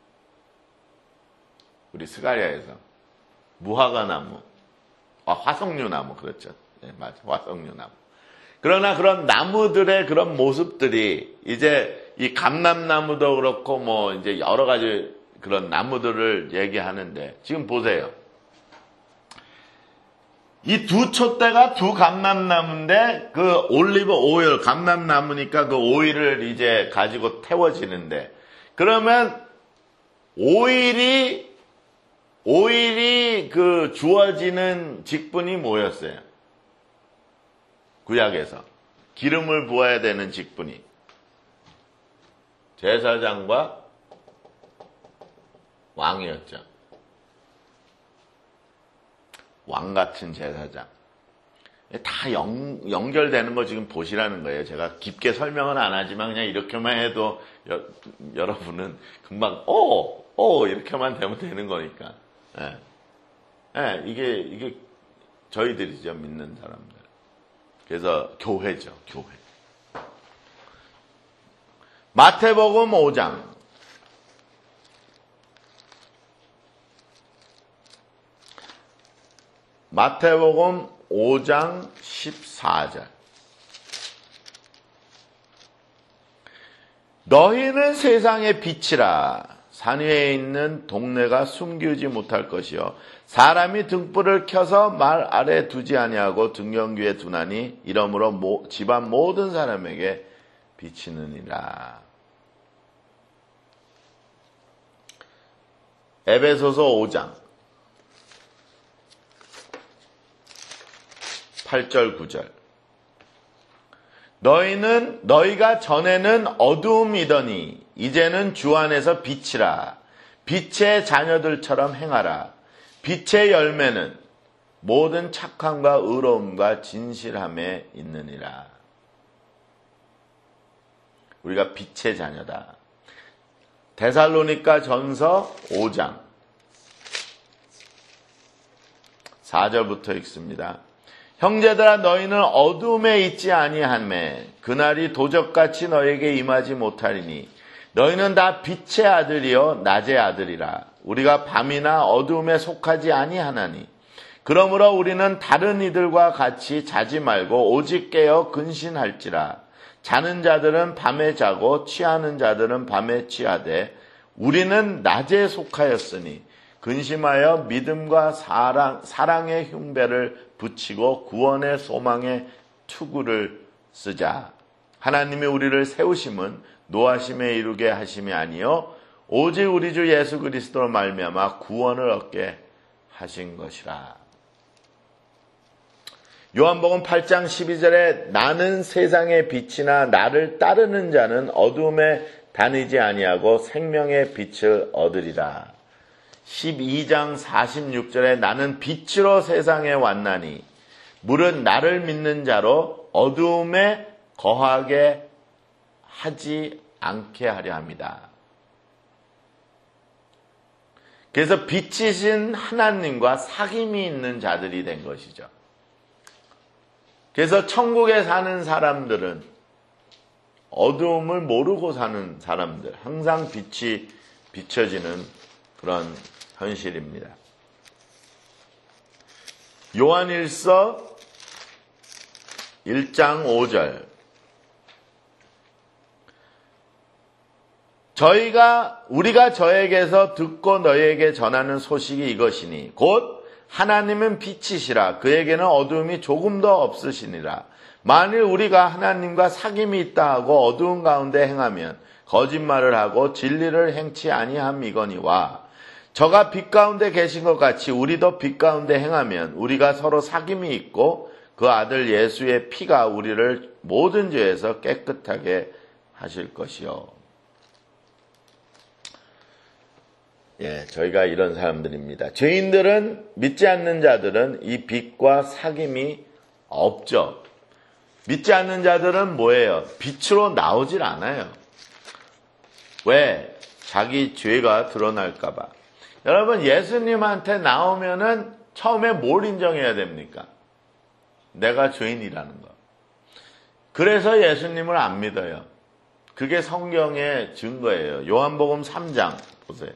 우리 스가랴에서 무화과 나무, 아 화석류 나무 그렇죠? 네, 맞아 화석류 나무. 그러나 그런 나무들의 그런 모습들이 이제 이 감람나무도 그렇고 뭐 이제 여러 가지 그런 나무들을 얘기하는데 지금 보세요. 이 두 촛대가 두 감람나무인데 그 올리브 오일, 감람나무니까 그 오일을 이제 가지고 태워지는데 그러면 오일이 오일이 그 주어지는 직분이 뭐였어요? 구약에서 기름을 부어야 되는 직분이 제사장과 왕이었죠. 왕 같은 제사장. 다 연, 연결되는 거 지금 보시라는 거예요. 제가 깊게 설명은 안 하지만 그냥 이렇게만 해도 여, 여러분은 금방 오! 오! 이렇게만 되면 되는 거니까. 예. 예, 이게, 이게 저희들이죠. 믿는 사람들. 그래서 교회죠. 교회. 마태복음 오 장. 마태복음 오 장 십사 절. 너희는 세상의 빛이라. 산 위에 있는 동네가 숨기지 못할 것이요 사람이 등불을 켜서 말 아래 두지 아니하고 등경귀에 두나니 이러므로 모, 집안 모든 사람에게 비치느니라. 에베소서 오 장 팔 절 구 절. 너희는 너희가 전에는 어두움이더니 이제는 주 안에서 빛이라. 빛의 자녀들처럼 행하라. 빛의 열매는 모든 착함과 의로움과 진실함에 있느니라. 우리가 빛의 자녀다. 데살로니가 전서 오 장 사 절부터 읽습니다. 형제들아 너희는 어두움에 있지 아니하매 그날이 도적같이 너희에게 임하지 못하리니 너희는 다 빛의 아들이요 낮의 아들이라. 우리가 밤이나 어두움에 속하지 아니하나니 그러므로 우리는 다른 이들과 같이 자지 말고 오직 깨어 근신할지라. 자는 자들은 밤에 자고 취하는 자들은 밤에 취하되 우리는 낮에 속하였으니 근심하여 믿음과 사랑, 사랑의 흉배를 붙이고 구원의 소망의 투구를 쓰자. 하나님이 우리를 세우심은 노하심에 이르게 하심이 아니요 오직 우리 주 예수 그리스도로 말미암아 구원을 얻게 하신 것이라. 요한복음 팔 장 십이 절에 나는 세상의 빛이나 나를 따르는 자는 어두움에 다니지 아니하고 생명의 빛을 얻으리라. 십이 장 사십육 절에 나는 빛으로 세상에 왔나니 물은 나를 믿는 자로 어두움에 거하게 하지 않게 하려 합니다. 그래서 빛이신 하나님과 사귐이 있는 자들이 된 것이죠. 그래서 천국에 사는 사람들은 어두움을 모르고 사는 사람들, 항상 빛이 비춰지는 그런 현실입니다. 요한일서 일 장 오 절. 저희가 우리가 저에게서 듣고 너희에게 전하는 소식이 이것이니 곧 하나님은 빛이시라. 그에게는 어두움이 조금도 없으시니라. 만일 우리가 하나님과 사귐이 있다 하고 어두운 가운데 행하면 거짓말을 하고 진리를 행치 아니함이거니와 저가 빛 가운데 계신 것 같이 우리도 빛 가운데 행하면 우리가 서로 사귐이 있고 그 아들 예수의 피가 우리를 모든 죄에서 깨끗하게 하실 것이요. 예, 저희가 이런 사람들입니다. 죄인들은 믿지 않는 자들은 이 빛과 사귐이 없죠. 믿지 않는 자들은 뭐예요? 빛으로 나오질 않아요. 왜? 자기 죄가 드러날까 봐. 여러분, 예수님한테 나오면은 처음에 뭘 인정해야 됩니까? 내가 죄인이라는 거. 그래서 예수님을 안 믿어요. 그게 성경의 증거예요. 요한복음 삼 장 보세요.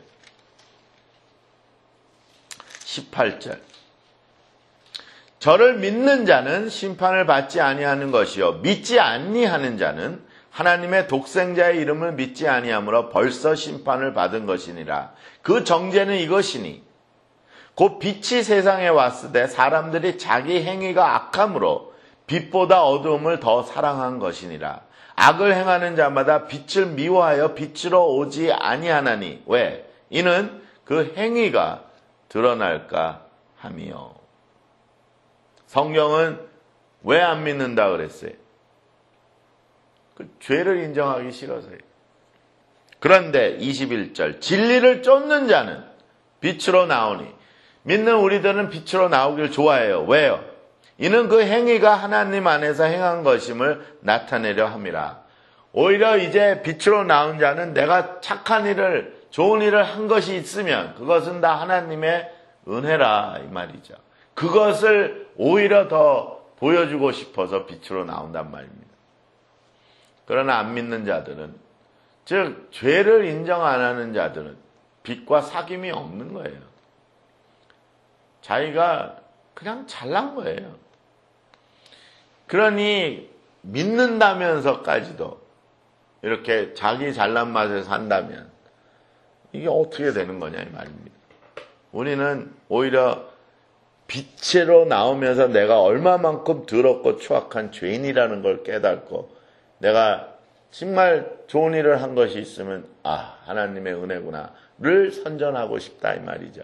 십팔 절. 저를 믿는 자는 심판을 받지 아니하는 것이요 믿지 아니하는 자는 하나님의 독생자의 이름을 믿지 아니하므로 벌써 심판을 받은 것이니라. 그 정죄는 이것이니 곧 빛이 세상에 왔으되 사람들이 자기 행위가 악함으로 빛보다 어두움을 더 사랑한 것이니라. 악을 행하는 자마다 빛을 미워하여 빛으로 오지 아니하나니 왜? 이는 그 행위가 드러날까 하며. 성경은 왜 안 믿는다 그랬어요? 그 죄를 인정하기 싫어서요. 그런데 이십일 절 진리를 쫓는 자는 빛으로 나오니. 믿는 우리들은 빛으로 나오길 좋아해요. 왜요? 이는 그 행위가 하나님 안에서 행한 것임을 나타내려 함이라. 오히려 이제 빛으로 나온 자는 내가 착한 일을, 좋은 일을 한 것이 있으면 그것은 다 하나님의 은혜라 이 말이죠. 그것을 오히려 더 보여주고 싶어서 빛으로 나온단 말입니다. 그러나 안 믿는 자들은, 즉 죄를 인정 안 하는 자들은 빛과 사귐이 없는 거예요. 자기가 그냥 잘난 거예요. 그러니 믿는다면서까지도 이렇게 자기 잘난 맛에 산다면 이게 어떻게 되는 거냐 이 말입니다. 우리는 오히려 빛으로 나오면서 내가 얼마만큼 더럽고 추악한 죄인이라는 걸 깨닫고 내가 정말 좋은 일을 한 것이 있으면 아, 하나님의 은혜구나를 선전하고 싶다 이 말이죠.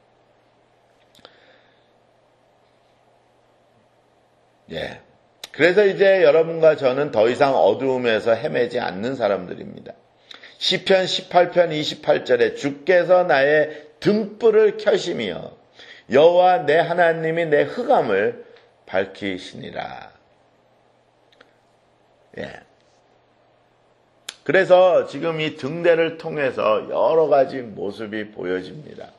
예. 그래서 이제 여러분과 저는 더 이상 어두움에서 헤매지 않는 사람들입니다. 시편 십팔 편 이십팔 절에 주께서 나의 등불을 켜시며 여호와 내 하나님이 내 흑암을 밝히시니라. 예. 그래서 지금 이 등대를 통해서 여러 가지 모습이 보여집니다.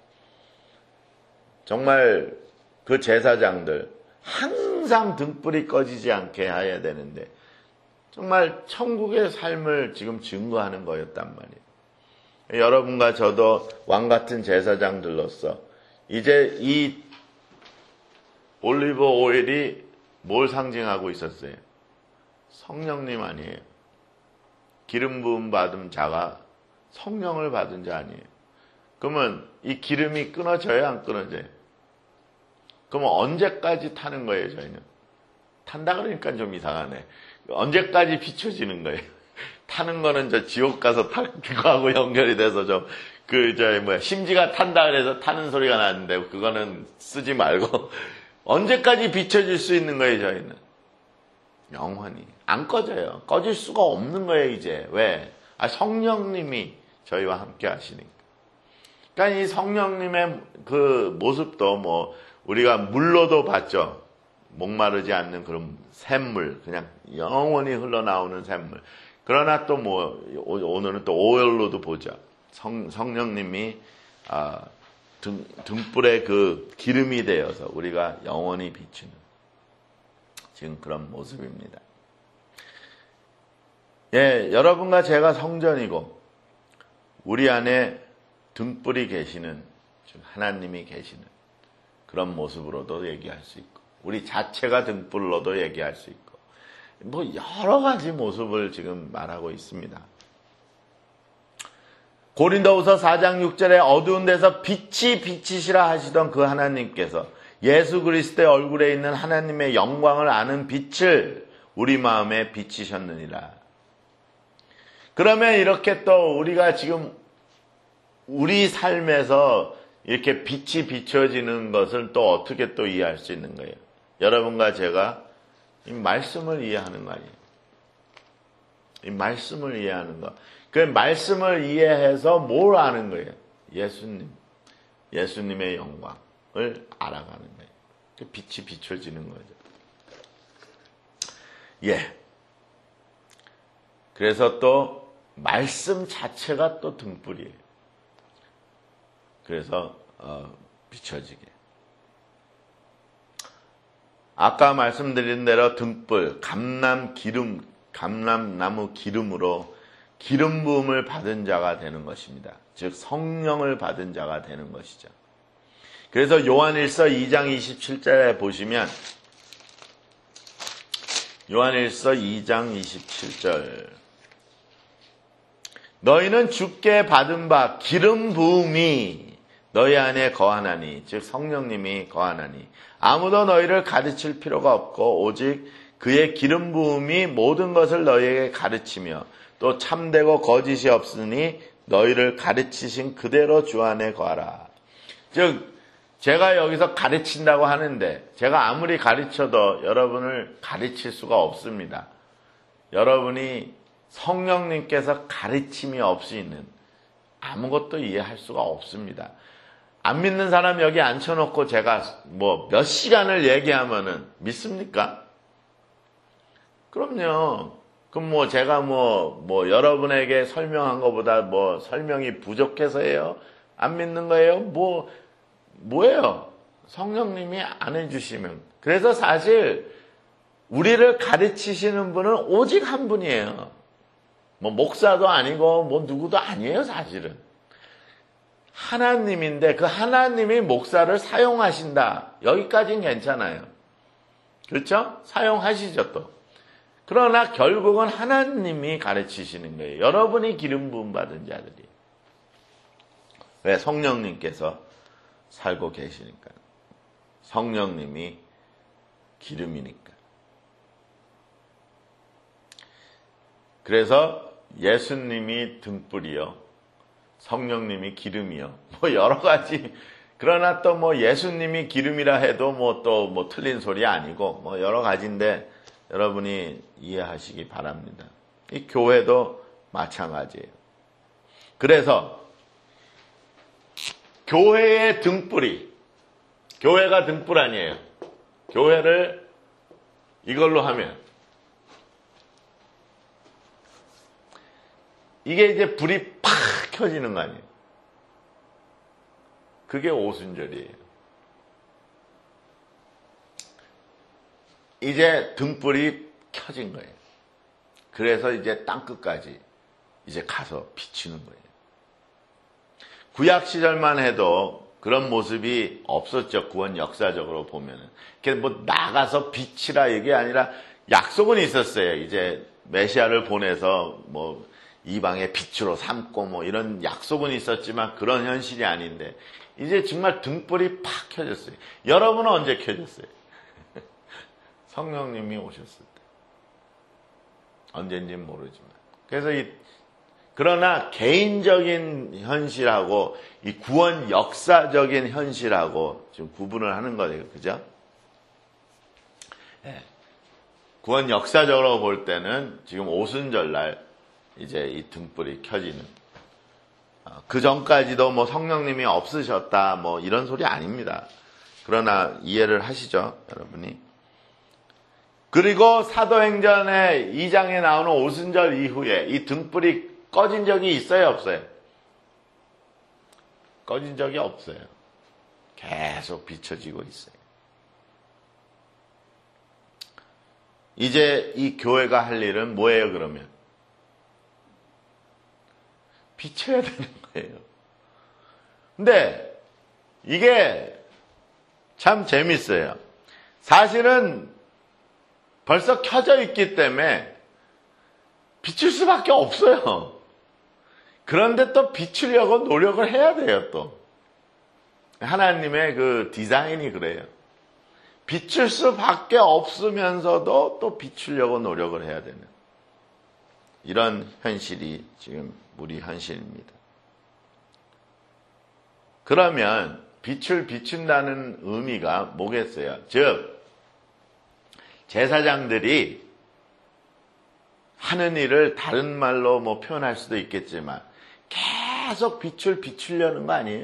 정말 그 제사장들 항상 등불이 꺼지지 않게 해야 되는데 정말 천국의 삶을 지금 증거하는 거였단 말이에요. 여러분과 저도 왕 같은 제사장들로서 이제 이 올리브 오일이 뭘 상징하고 있었어요? 성령님 아니에요. 기름 부음 받은 자가 성령을 받은 자 아니에요. 그러면 이 기름이 끊어져요? 안 끊어져요? 그러면 언제까지 타는 거예요, 저희는? 탄다 그러니까 좀 이상하네. 언제까지 비춰지는 거예요? 타는 거는 저 지옥 가서 타는 거하고 연결이 돼서 좀, 그, 저, 뭐야, 심지가 탄다 그래서 타는 소리가 나는데, 그거는 쓰지 말고, 언제까지 비춰질 수 있는 거예요, 저희는? 영원히. 안 꺼져요. 꺼질 수가 없는 거예요, 이제. 왜? 아, 성령님이 저희와 함께 하시니까. 그러니까 이 성령님의 그 모습도 뭐, 우리가 물로도 봤죠. 목마르지 않는 그런 샘물, 그냥 영원히 흘러나오는 샘물. 그러나 또 뭐, 오늘은 또 오일로도 보죠. 성, 성령님이, 아, 등, 등불의 그 기름이 되어서 우리가 영원히 비추는 지금 그런 모습입니다. 예, 여러분과 제가 성전이고, 우리 안에 등불이 계시는, 즉, 하나님이 계시는 그런 모습으로도 얘기할 수 있고, 우리 자체가 등불로도 얘기할 수 있고, 뭐 여러 가지 모습을 지금 말하고 있습니다. 고린도후서 사 장 육 절에 어두운 데서 빛이 비치시라 하시던 그 하나님께서 예수 그리스도의 얼굴에 있는 하나님의 영광을 아는 빛을 우리 마음에 비치셨느니라. 그러면 이렇게 또 우리가 지금 우리 삶에서 이렇게 빛이 비춰지는 것을 또 어떻게 또 이해할 수 있는 거예요? 여러분과 제가 이 말씀을 이해하는 거 아니에요? 이 말씀을 이해하는 거. 그 말씀을 이해해서 뭘 아는 거예요? 예수님. 예수님의 영광을 알아가는 거예요. 그 빛이 비춰지는 거죠. 예. 그래서 또 말씀 자체가 또 등불이에요. 그래서 어, 비춰지게. 아까 말씀드린 대로 등불, 감람 기름, 감람나무 기름으로 기름 부음을 받은 자가 되는 것입니다. 즉 성령을 받은 자가 되는 것이죠. 그래서 요한일서 이 장 이십칠 절에 보시면 요한일서 이 장 이십칠 절 너희는 주께 받은 바 기름 부음이 너희 안에 거하나니 즉 성령님이 거하나니 아무도 너희를 가르칠 필요가 없고 오직 그의 기름 부음이 모든 것을 너희에게 가르치며 또 참되고 거짓이 없으니 너희를 가르치신 그대로 주 안에 거하라. 즉 제가 여기서 가르친다고 하는데 제가 아무리 가르쳐도 여러분을 가르칠 수가 없습니다. 여러분이 성령님께서 가르침이 없이는 아무것도 이해할 수가 없습니다. 안 믿는 사람 여기 앉혀놓고 제가 뭐 몇 시간을 얘기하면은 믿습니까? 그럼요. 그럼 뭐 제가 뭐, 뭐 여러분에게 설명한 것보다 뭐 설명이 부족해서예요? 안 믿는 거예요? 뭐, 뭐예요? 성령님이 안 해주시면. 그래서 사실 우리를 가르치시는 분은 오직 한 분이에요. 뭐 목사도 아니고 뭐 누구도 아니에요, 사실은. 하나님인데 그 하나님이 목사를 사용하신다. 여기까지는 괜찮아요. 그렇죠? 사용하시죠 또. 그러나 결국은 하나님이 가르치시는 거예요. 여러분이 기름 부음 받은 자들이. 왜? 성령님께서 살고 계시니까. 성령님이 기름이니까. 그래서 예수님이 등불이요. 성령님이 기름이요. 뭐 여러 가지. 그러나 또 뭐 예수님이 기름이라 해도 뭐 또 뭐 틀린 소리 아니고 뭐 여러 가지인데 여러분이 이해하시기 바랍니다. 이 교회도 마찬가지예요. 그래서 교회의 등불이, 교회가 등불 아니에요. 교회를 이걸로 하면 이게 이제 불이 팍 켜지는 거 아니에요. 그게 오순절이에요. 이제 등불이 켜진 거예요. 그래서 이제 땅끝까지 이제 가서 비추는 거예요. 구약 시절만 해도 그런 모습이 없었죠. 구원 역사적으로 보면은. 뭐 나가서 비치라 이게 아니라 약속은 있었어요. 이제 메시아를 보내서 뭐 이방의 빛으로 삼고 뭐 이런 약속은 있었지만 그런 현실이 아닌데 이제 정말 등불이 팍 켜졌어요. 여러분은 언제 켜졌어요? 성령님이 오셨을 때. 언젠지는 모르지만. 그래서 이 그러나 개인적인 현실하고 이 구원 역사적인 현실하고 지금 구분을 하는 거예요. 그죠? 네. 구원 역사적으로 볼 때는 지금 오순절날 이제 이 등불이 켜지는. 그 전까지도 뭐 성령님이 없으셨다 뭐 이런 소리 아닙니다. 그러나 이해를 하시죠, 여러분이? 그리고 사도행전의 이 장에 나오는 오순절 이후에 이 등불이 꺼진 적이 있어요, 없어요? 꺼진 적이 없어요. 계속 비춰지고 있어요. 이제 이 교회가 할 일은 뭐예요, 그러면? 비춰야 되는 거예요. 근데 이게 참 재밌어요. 사실은 벌써 켜져 있기 때문에 비출 수밖에 없어요. 그런데 또 비추려고 노력을 해야 돼요, 또. 하나님의 그 디자인이 그래요. 비출 수밖에 없으면서도 또 비추려고 노력을 해야 되는 이런 현실이 지금 우리 현실입니다. 그러면 빛을 비춘다는 의미가 뭐겠어요? 즉 제사장들이 하는 일을 다른 말로 뭐 표현할 수도 있겠지만 계속 빛을 비추려는 거 아니에요?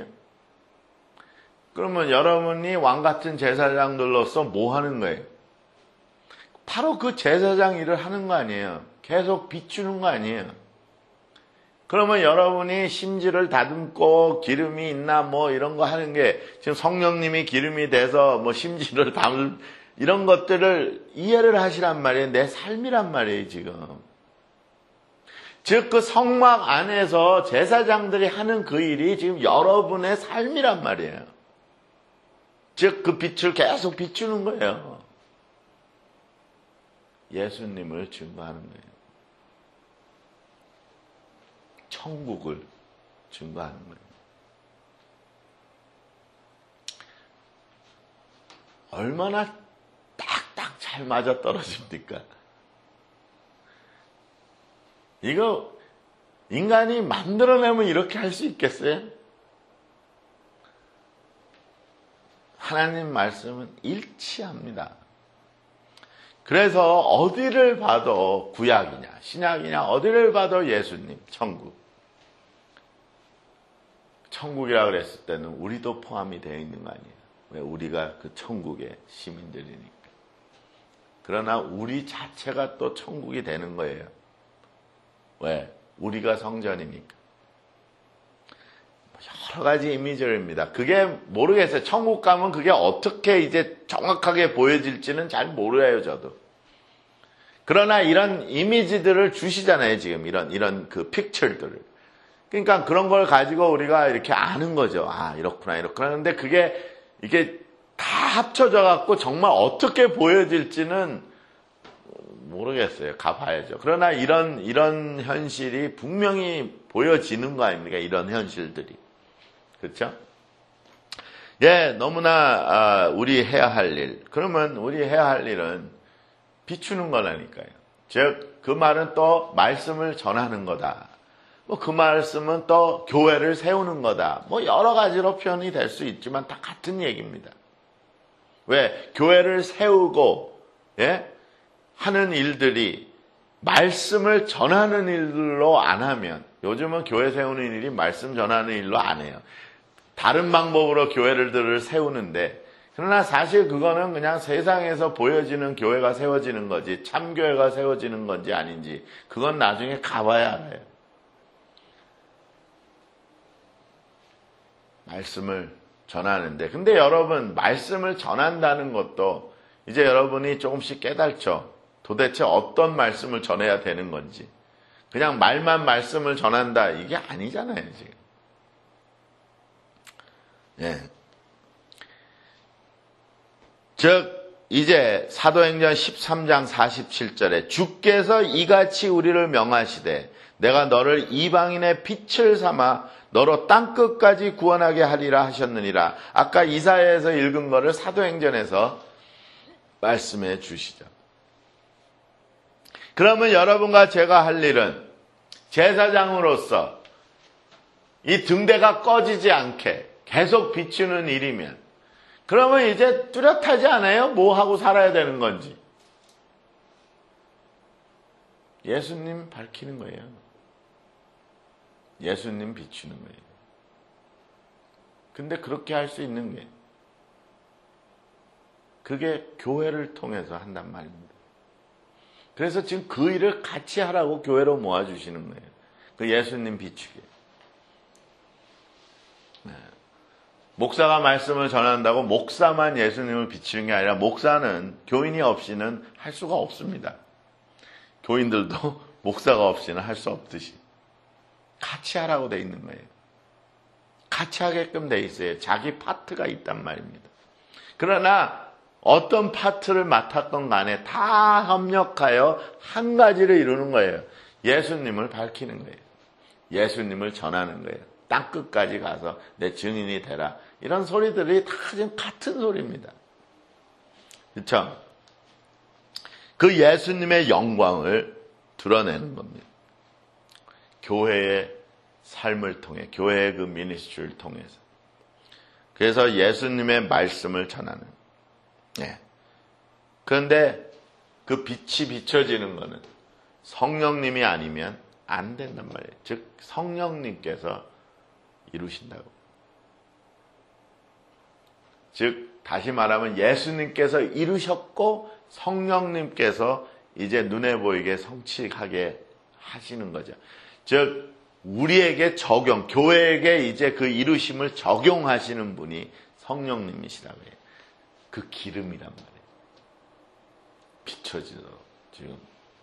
그러면 여러분이 왕 같은 제사장들로서 뭐 하는 거예요? 바로 그 제사장 일을 하는 거 아니에요? 계속 비추는 거 아니에요? 그러면 여러분이 심지를 다듬고 기름이 있나 뭐 이런 거 하는 게 지금 성령님이 기름이 돼서 뭐 심지를 담을 이런 것들을 이해를 하시란 말이에요. 내 삶이란 말이에요, 지금. 즉, 그 성막 안에서 제사장들이 하는 그 일이 지금 여러분의 삶이란 말이에요. 즉, 그 빛을 계속 비추는 거예요. 예수님을 증거하는 거예요. 천국을 증거하는 거예요. 얼마나 딱딱 잘 맞아 떨어집니까? 이거 인간이 만들어내면 이렇게 할 수 있겠어요? 하나님 말씀은 일치합니다. 그래서 어디를 봐도 구약이냐 신약이냐 어디를 봐도 예수님 천국. 천국이라 그랬을 때는 우리도 포함이 되어 있는 거 아니에요. 왜? 우리가 그 천국의 시민들이니까. 그러나 우리 자체가 또 천국이 되는 거예요. 왜? 우리가 성전이니까. 여러 가지 이미지입니다. 그게 모르겠어요. 천국 가면 그게 어떻게 이제 정확하게 보여질지는 잘 모르요, 저도. 그러나 이런 이미지들을 주시잖아요, 지금. 이런, 이런 그 픽처들을. 그러니까 그런 걸 가지고 우리가 이렇게 아는 거죠. 아, 이렇구나, 이렇구나. 근데 그게, 이게 다 합쳐져 갖고 정말 어떻게 보여질지는 모르겠어요. 가봐야죠. 그러나 이런, 이런 현실이 분명히 보여지는 거 아닙니까? 이런 현실들이. 그렇죠? 예, 너무나 아, 우리 해야 할 일. 그러면 우리 해야 할 일은 비추는 거라니까요. 즉, 그 말은 또 말씀을 전하는 거다. 뭐 그 말씀은 또 교회를 세우는 거다. 뭐 여러 가지로 표현이 될 수 있지만 다 같은 얘기입니다. 왜? 교회를 세우고 예? 하는 일들이 말씀을 전하는 일로 안 하면, 요즘은 교회 세우는 일이 말씀 전하는 일로 안 해요. 다른 방법으로 교회를 세우는데, 그러나 사실 그거는 그냥 세상에서 보여지는 교회가 세워지는 거지 참교회가 세워지는 건지 아닌지 그건 나중에 가봐야 알아요. 말씀을 전하는데, 근데 여러분 말씀을 전한다는 것도 이제 여러분이 조금씩 깨닫죠. 도대체 어떤 말씀을 전해야 되는 건지. 그냥 말만 말씀을 전한다 이게 아니잖아요, 지금. 예. 즉 이제 사도행전 십삼 장 사십칠 절에 주께서 이같이 우리를 명하시되 내가 너를 이방인의 빛을 삼아 너로 땅끝까지 구원하게 하리라 하셨느니라. 아까 이사야에서 읽은 거를 사도행전에서 말씀해 주시죠. 그러면 여러분과 제가 할 일은 제사장으로서 이 등대가 꺼지지 않게 계속 비추는 일이면, 그러면 이제 뚜렷하지 않아요? 뭐 하고 살아야 되는 건지. 예수님 밝히는 거예요. 예수님 비추는 거예요. 근데 그렇게 할 수 있는 게 그게 교회를 통해서 한단 말입니다. 그래서 지금 그 일을 같이 하라고 교회로 모아주시는 거예요. 그 예수님 비추게. 네. 목사가 말씀을 전한다고 목사만 예수님을 비추는 게 아니라 목사는 교인이 없이는 할 수가 없습니다. 교인들도 목사가 없이는 할 수 없듯이 같이 하라고 돼 있는 거예요. 같이 하게끔 돼 있어요. 자기 파트가 있단 말입니다. 그러나 어떤 파트를 맡았건 간에 다 협력하여 한 가지를 이루는 거예요. 예수님을 밝히는 거예요. 예수님을 전하는 거예요. 땅끝까지 가서 내 증인이 되라. 이런 소리들이 다 지금 같은 소리입니다. 그렇죠? 그 예수님의 영광을 드러내는 겁니다. 교회의 삶을 통해, 교회의 그 미니스트리를 통해서. 그래서 예수님의 말씀을 전하는. 네. 그런데 그 빛이 비춰지는 것은 성령님이 아니면 안 된단 말이에요. 즉 성령님께서 이루신다고. 즉 다시 말하면 예수님께서 이루셨고 성령님께서 이제 눈에 보이게 성취하게 하시는 거죠. 즉 우리에게 적용, 교회에게 이제 그 이루심을 적용하시는 분이 성령님이시라고 해요. 그 기름이란 말이에요. 비춰지도록 지금.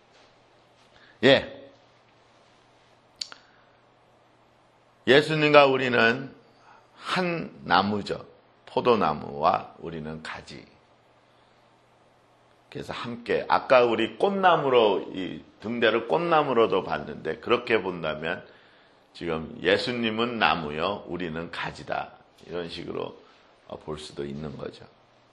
예. 예수님과 우리는 한 나무죠. 포도나무와 우리는 가지. 그래서 함께, 아까 우리 꽃나무로, 이 등대를 꽃나무로도 봤는데, 그렇게 본다면 지금 예수님은 나무요, 우리는 가지다. 이런 식으로 볼 수도 있는 거죠.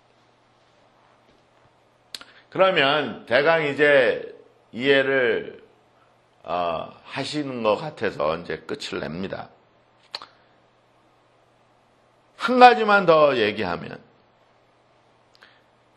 그러면 대강 이제 이해를 어, 하시는 것 같아서 이제 끝을 냅니다. 한 가지만 더 얘기하면,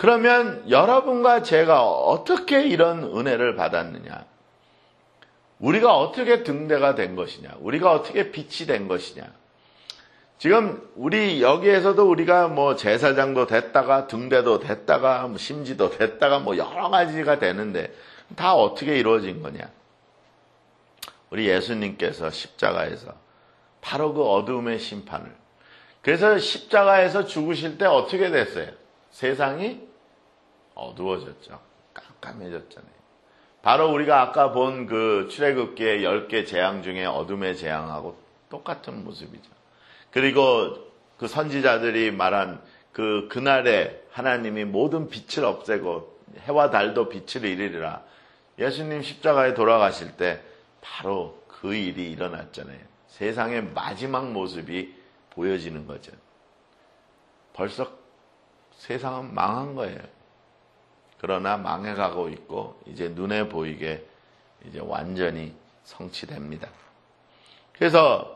그러면 여러분과 제가 어떻게 이런 은혜를 받았느냐? 우리가 어떻게 등대가 된 것이냐? 우리가 어떻게 빛이 된 것이냐? 지금 우리 여기에서도 우리가 뭐 제사장도 됐다가 등대도 됐다가 뭐 심지도 됐다가 뭐 여러 가지가 되는데 다 어떻게 이루어진 거냐? 우리 예수님께서 십자가에서 바로 그 어두움의 심판을, 그래서 십자가에서 죽으실 때 어떻게 됐어요? 세상이 어두워졌죠. 깜깜해졌잖아요. 바로 우리가 아까 본 그 출애굽기의 열 개 재앙 중에 어둠의 재앙하고 똑같은 모습이죠. 그리고 그 선지자들이 말한 그 그날에 하나님이 모든 빛을 없애고 해와 달도 빛을 이루리라. 예수님 십자가에 돌아가실 때 바로 그 일이 일어났잖아요. 세상의 마지막 모습이 보여지는 거죠. 벌써 세상은 망한 거예요. 그러나 망해가고 있고 이제 눈에 보이게 이제 완전히 성취됩니다. 그래서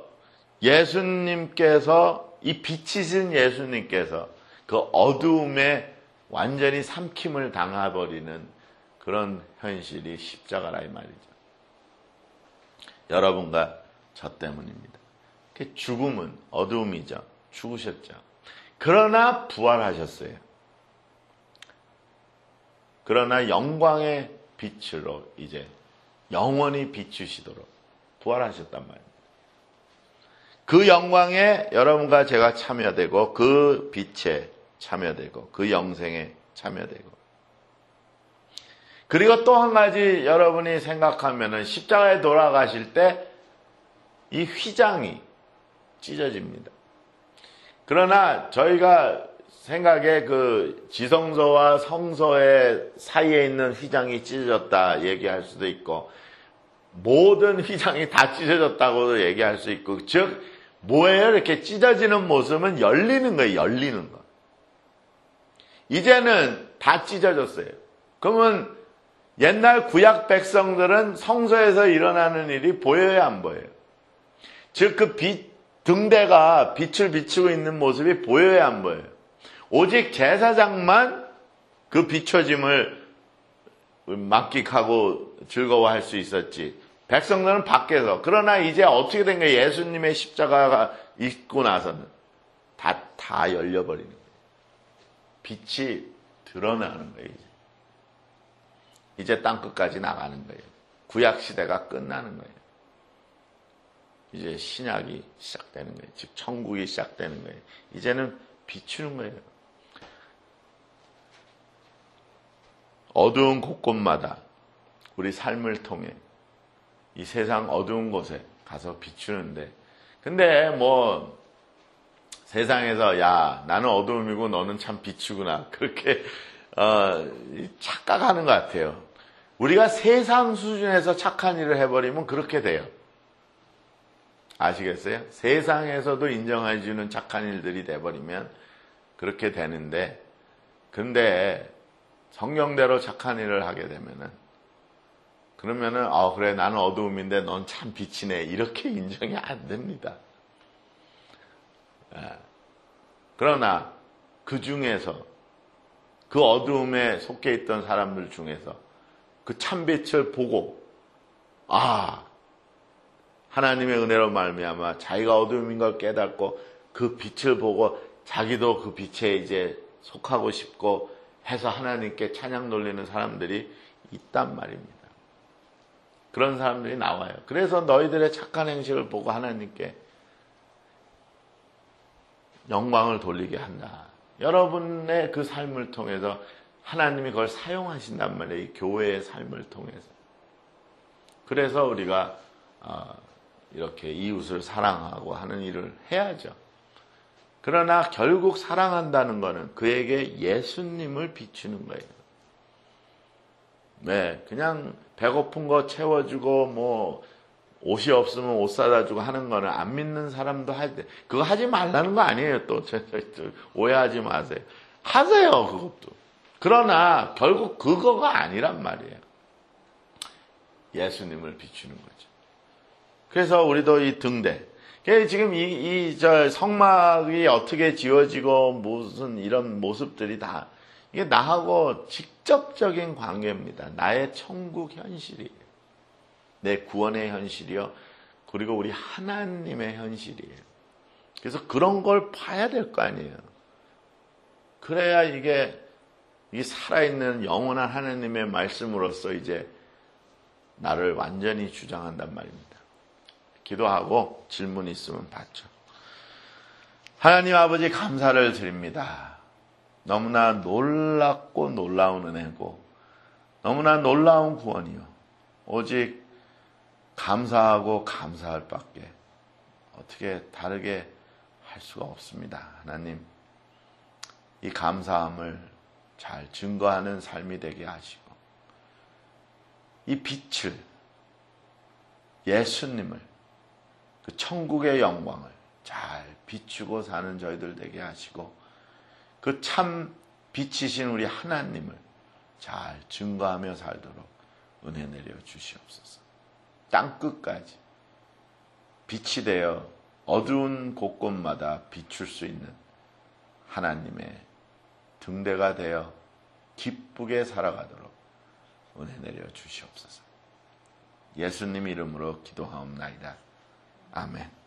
예수님께서, 이 빛이신 예수님께서 그 어두움에 완전히 삼킴을 당해버리는 그런 현실이 십자가라 이 말이죠. 여러분과 저 때문입니다. 죽음은 어두움이죠. 죽으셨죠. 그러나 부활하셨어요. 그러나 영광의 빛으로 이제 영원히 비추시도록 부활하셨단 말입니다. 그 영광에 여러분과 제가 참여되고 그 빛에 참여되고 그 영생에 참여되고, 그리고 또 한 가지 여러분이 생각하면은 십자가에 돌아가실 때 이 휘장이 찢어집니다. 그러나 저희가 생각에 그 지성소와 성소의 사이에 있는 휘장이 찢어졌다 얘기할 수도 있고, 모든 휘장이 다 찢어졌다고도 얘기할 수 있고, 즉 뭐예요? 이렇게 찢어지는 모습은 열리는 거예요. 열리는 거. 이제는 다 찢어졌어요. 그러면 옛날 구약 백성들은 성소에서 일어나는 일이 보여요, 안 보여요? 즉 그 빛, 등대가 빛을 비추고 있는 모습이 보여요, 안 보여요? 오직 제사장만 그 비춰짐을 만끽하고 즐거워할 수 있었지, 백성들은 밖에서. 그러나 이제 어떻게 된 거예요? 예수님의 십자가가 있고 나서는 다, 다 열려버리는 거예요. 빛이 드러나는 거예요. 이제, 이제 땅끝까지 나가는 거예요. 구약시대가 끝나는 거예요. 이제 신약이 시작되는 거예요. 즉 천국이 시작되는 거예요. 이제는 비추는 거예요. 어두운 곳곳마다 우리 삶을 통해 이 세상 어두운 곳에 가서 비추는데, 근데 뭐 세상에서 야 나는 어두움이고 너는 참 빛이구나 그렇게 어, 착각하는 것 같아요. 우리가 세상 수준에서 착한 일을 해버리면 그렇게 돼요. 아시겠어요? 세상에서도 인정해주는 착한 일들이 돼버리면 그렇게 되는데, 근데 성경대로 착한 일을 하게 되면은, 그러면은 어 그래 나는 어두움인데 넌 참 빛이네 이렇게 인정이 안 됩니다. 예. 그러나 그 중에서, 그 어두움에 속해 있던 사람들 중에서 그 참빛을 보고, 아 하나님의 은혜로 말미암아 자기가 어두움인 걸 깨닫고 그 빛을 보고 자기도 그 빛에 이제 속하고 싶고 해서 하나님께 찬양 돌리는 사람들이 있단 말입니다. 그런 사람들이 나와요. 그래서 너희들의 착한 행실을 보고 하나님께 영광을 돌리게 한다. 여러분의 그 삶을 통해서 하나님이 그걸 사용하신단 말이에요. 이 교회의 삶을 통해서. 그래서 우리가 이렇게 이웃을 사랑하고 하는 일을 해야죠. 그러나 결국 사랑한다는 것은 그에게 예수님을 비추는 거예요. 네, 그냥 배고픈 거 채워주고 뭐 옷이 없으면 옷 사다 주고 하는 거는 안 믿는 사람도 할 때 그거 하지 말라는 거 아니에요. 또 오해하지 마세요. 하세요, 그것도. 그러나 결국 그거가 아니란 말이에요. 예수님을 비추는 거죠. 그래서 우리도 이 등대, 지금 이, 이, 저 성막이 어떻게 지어지고 무슨 이런 모습들이 다 이게 나하고 직접적인 관계입니다. 나의 천국 현실이에요. 내 구원의 현실이요. 그리고 우리 하나님의 현실이에요. 그래서 그런 걸 봐야 될 거 아니에요. 그래야 이게 이 살아있는 영원한 하나님의 말씀으로서 이제 나를 완전히 주장한단 말입니다. 기도하고 질문 있으면 받죠. 하나님 아버지 감사를 드립니다. 너무나 놀랍고 놀라운 은혜고 너무나 놀라운 구원이요. 오직 감사하고 감사할 밖에 어떻게 다르게 할 수가 없습니다. 하나님, 이 감사함을 잘 증거하는 삶이 되게 하시고 이 빛을, 예수님을, 그 천국의 영광을 잘 비추고 사는 저희들 되게 하시고 그 참 빛이신 우리 하나님을 잘 증거하며 살도록 은혜 내려 주시옵소서. 땅끝까지 빛이 되어 어두운 곳곳마다 비출 수 있는 하나님의 등대가 되어 기쁘게 살아가도록 은혜 내려 주시옵소서. 예수님 이름으로 기도하옵나이다. 아멘.